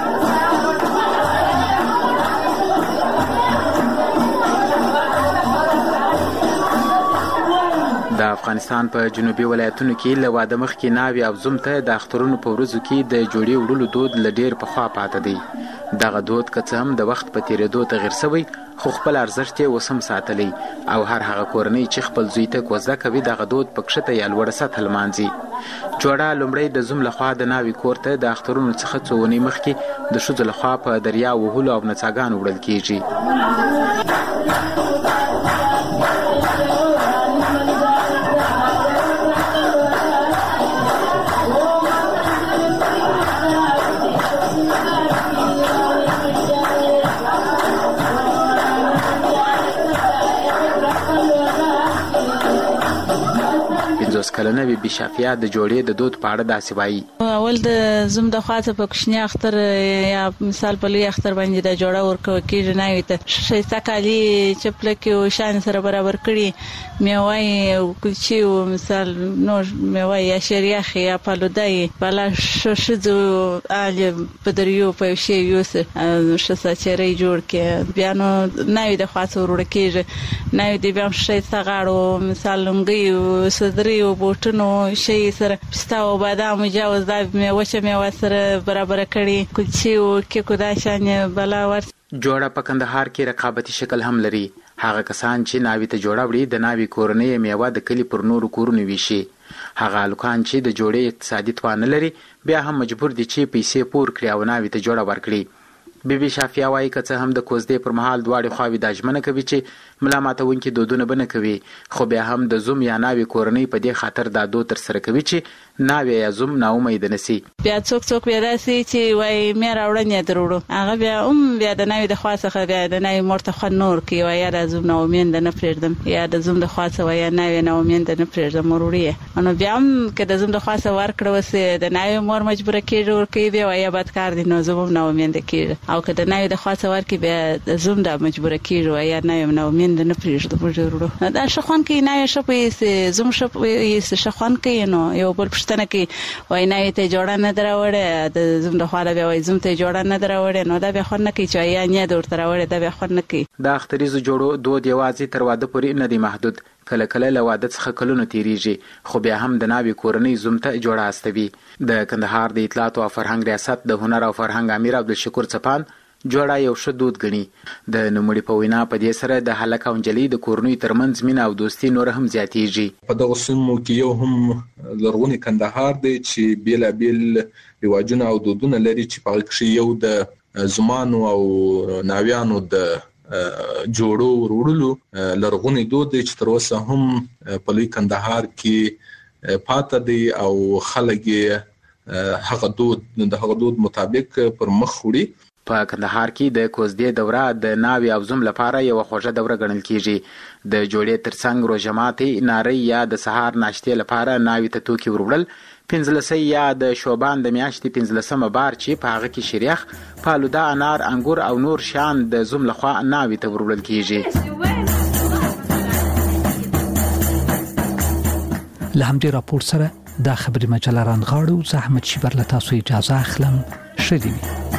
C: د افغانستان په جنوبي ولایتونو کې له واده مخکې ناوی او زوم ته د اخترونو په ورځو کې د جوړې وړلو دود لډیر په خوا پاتې دی دغه دود که هم د وخت په تیریدو تغیر شوی خو خپل ارزښت یې وسم ساتلی او هر هغه کورنۍ چې خپل زوی ته کوزده کوي دغه دود په کښته یا لوړه سطح لمانځي جوړه لومړی د زوم لخوا د ناوی کورته د اخترونو څخه څو ونې مخکې د ښځو لخوا په دریا وهلو او نڅاګانو وړل کیږي کلنه بي بي شافیا د جوړې د دود پاړه داسې وایي
V: اول د زوم د خاطر په کوچنی اختر یا مثال په لوی اختر باندې د جوړه ورکو کېږي نه وي ته شیسته کالی چپلکه او شان سره برابر کړي میوای او کلچي او مثال نو میوای یا شریخ یا پالودای بلا ششزو ال په دریو په شی یوس شسه چرې جوړ کې بیا نو نه وي د خاطر ورکو کېږي نه وي د بیا شیسته غاړو مثال لنګي او صدري او بوټونو شي سره پستا او بادام مجاوز دا میوه میوه سره برابر کړي کلچي او کې کو دا شان بلا ور
C: جوړه په کندهار کې رقابتي شکل هم لري هغه کسان چې ناوی ته جوړه وړي د ناوی کورنۍ میوه د کلی پر نورو کورونو ویشي هغه لوکان چې د جوړې اقتصادي توان لري بیا هم مجبور دي چې پیسې پور کړي او ناوی ته جوړه ورکړي بي بي شافیا وايي که څه هم د کوزدې پر مهال دواړي خواوې د اجمنه کوي چې ملامتونکي دودونه بنه کوي خو بیا هم د زوم یا ناوی کورنۍ په دې خاطر دا دود تر سره کوي چې ناوی یا زوم نا امید نسی
V: بیا څوک څوک بیا راسي چې وای مې راوړنه دروړو هغه بیا هم بیا د ناوی د خاصه بیا د ناوی مرته خو نور کوي وای د زوم نا امید نه پرېردم یا د زوم د خاصه وای ناوی نا امید نه پرېردم وروړي نو بیا هم که د زوم د خاصه ورکړو وسه د ناوی مور مجبور کېږي ورکې بیا وای بدکار دي نو زوم نا امید کېږي او که د ناوی د خاصه ورکې بیا د زوم د مجبور کېږي وای ناوی نا امید نه پرېږدم وروړو دا شخوان کې ناوی شپې زوم شپې شخوان کې نو یو بل پښتنه کې وای نه ته جوړه نه دراوړې د زوم د خاله بیا وای زوم ته جوړه نه دراوړې نو دا بیا خو نه کې چې یا نه دور تراوړې دا بیا خو نه کې
C: د اختریزو جوړو دود یوازې تر واده پورې نه دی محدود کله کله له واده څخه کلونه تیریږي خو بیا هم د ناوی کورنۍ زوم ته جوړه استوي د کندهار د اطلاعات او فرهنګ ریاست د هنر او فرهنګ امیر عبدالشکور چپان جوړه یو ښه دود غني د نوموړي په وینا په دې سره د هلک او نجلۍ د کورنۍ ترمنځ مینه او دوستي نور هم زیاتېږي
W: په دغه سیمو کې یو هم لرغونی کندهار دی چې بیلابیل رواجونه او دودونه لري چې په کې یو د زمانو او ناویانو د جوړو وروړلو لرغونی دود چې تر اوسه هم په لوی کندهار کې پاتې دی او خلک هغه دود د هغه دود مطابق پر مخ وړي
C: په کندهار کې د کوزدې دوره د ناوی او زوم لپاره یو خوږه دوره ګڼل کیږي د جوړې ترڅنګ روژه ماتي ناری یا د سهار ناشتې لپاره ناوی ته توکي وروړل پنځلسۍ یا د شوبان د میاشتې پنځلسمه بار چې په هغه کې شریخ پالودا انار انګور او نور شان د زوم لخوا ناوی ته وروړل کیږي
K: له همدې راپور سره دا خبري مجله رانغاړو زحمت شي بر له تاسو اجازه اخلم شدي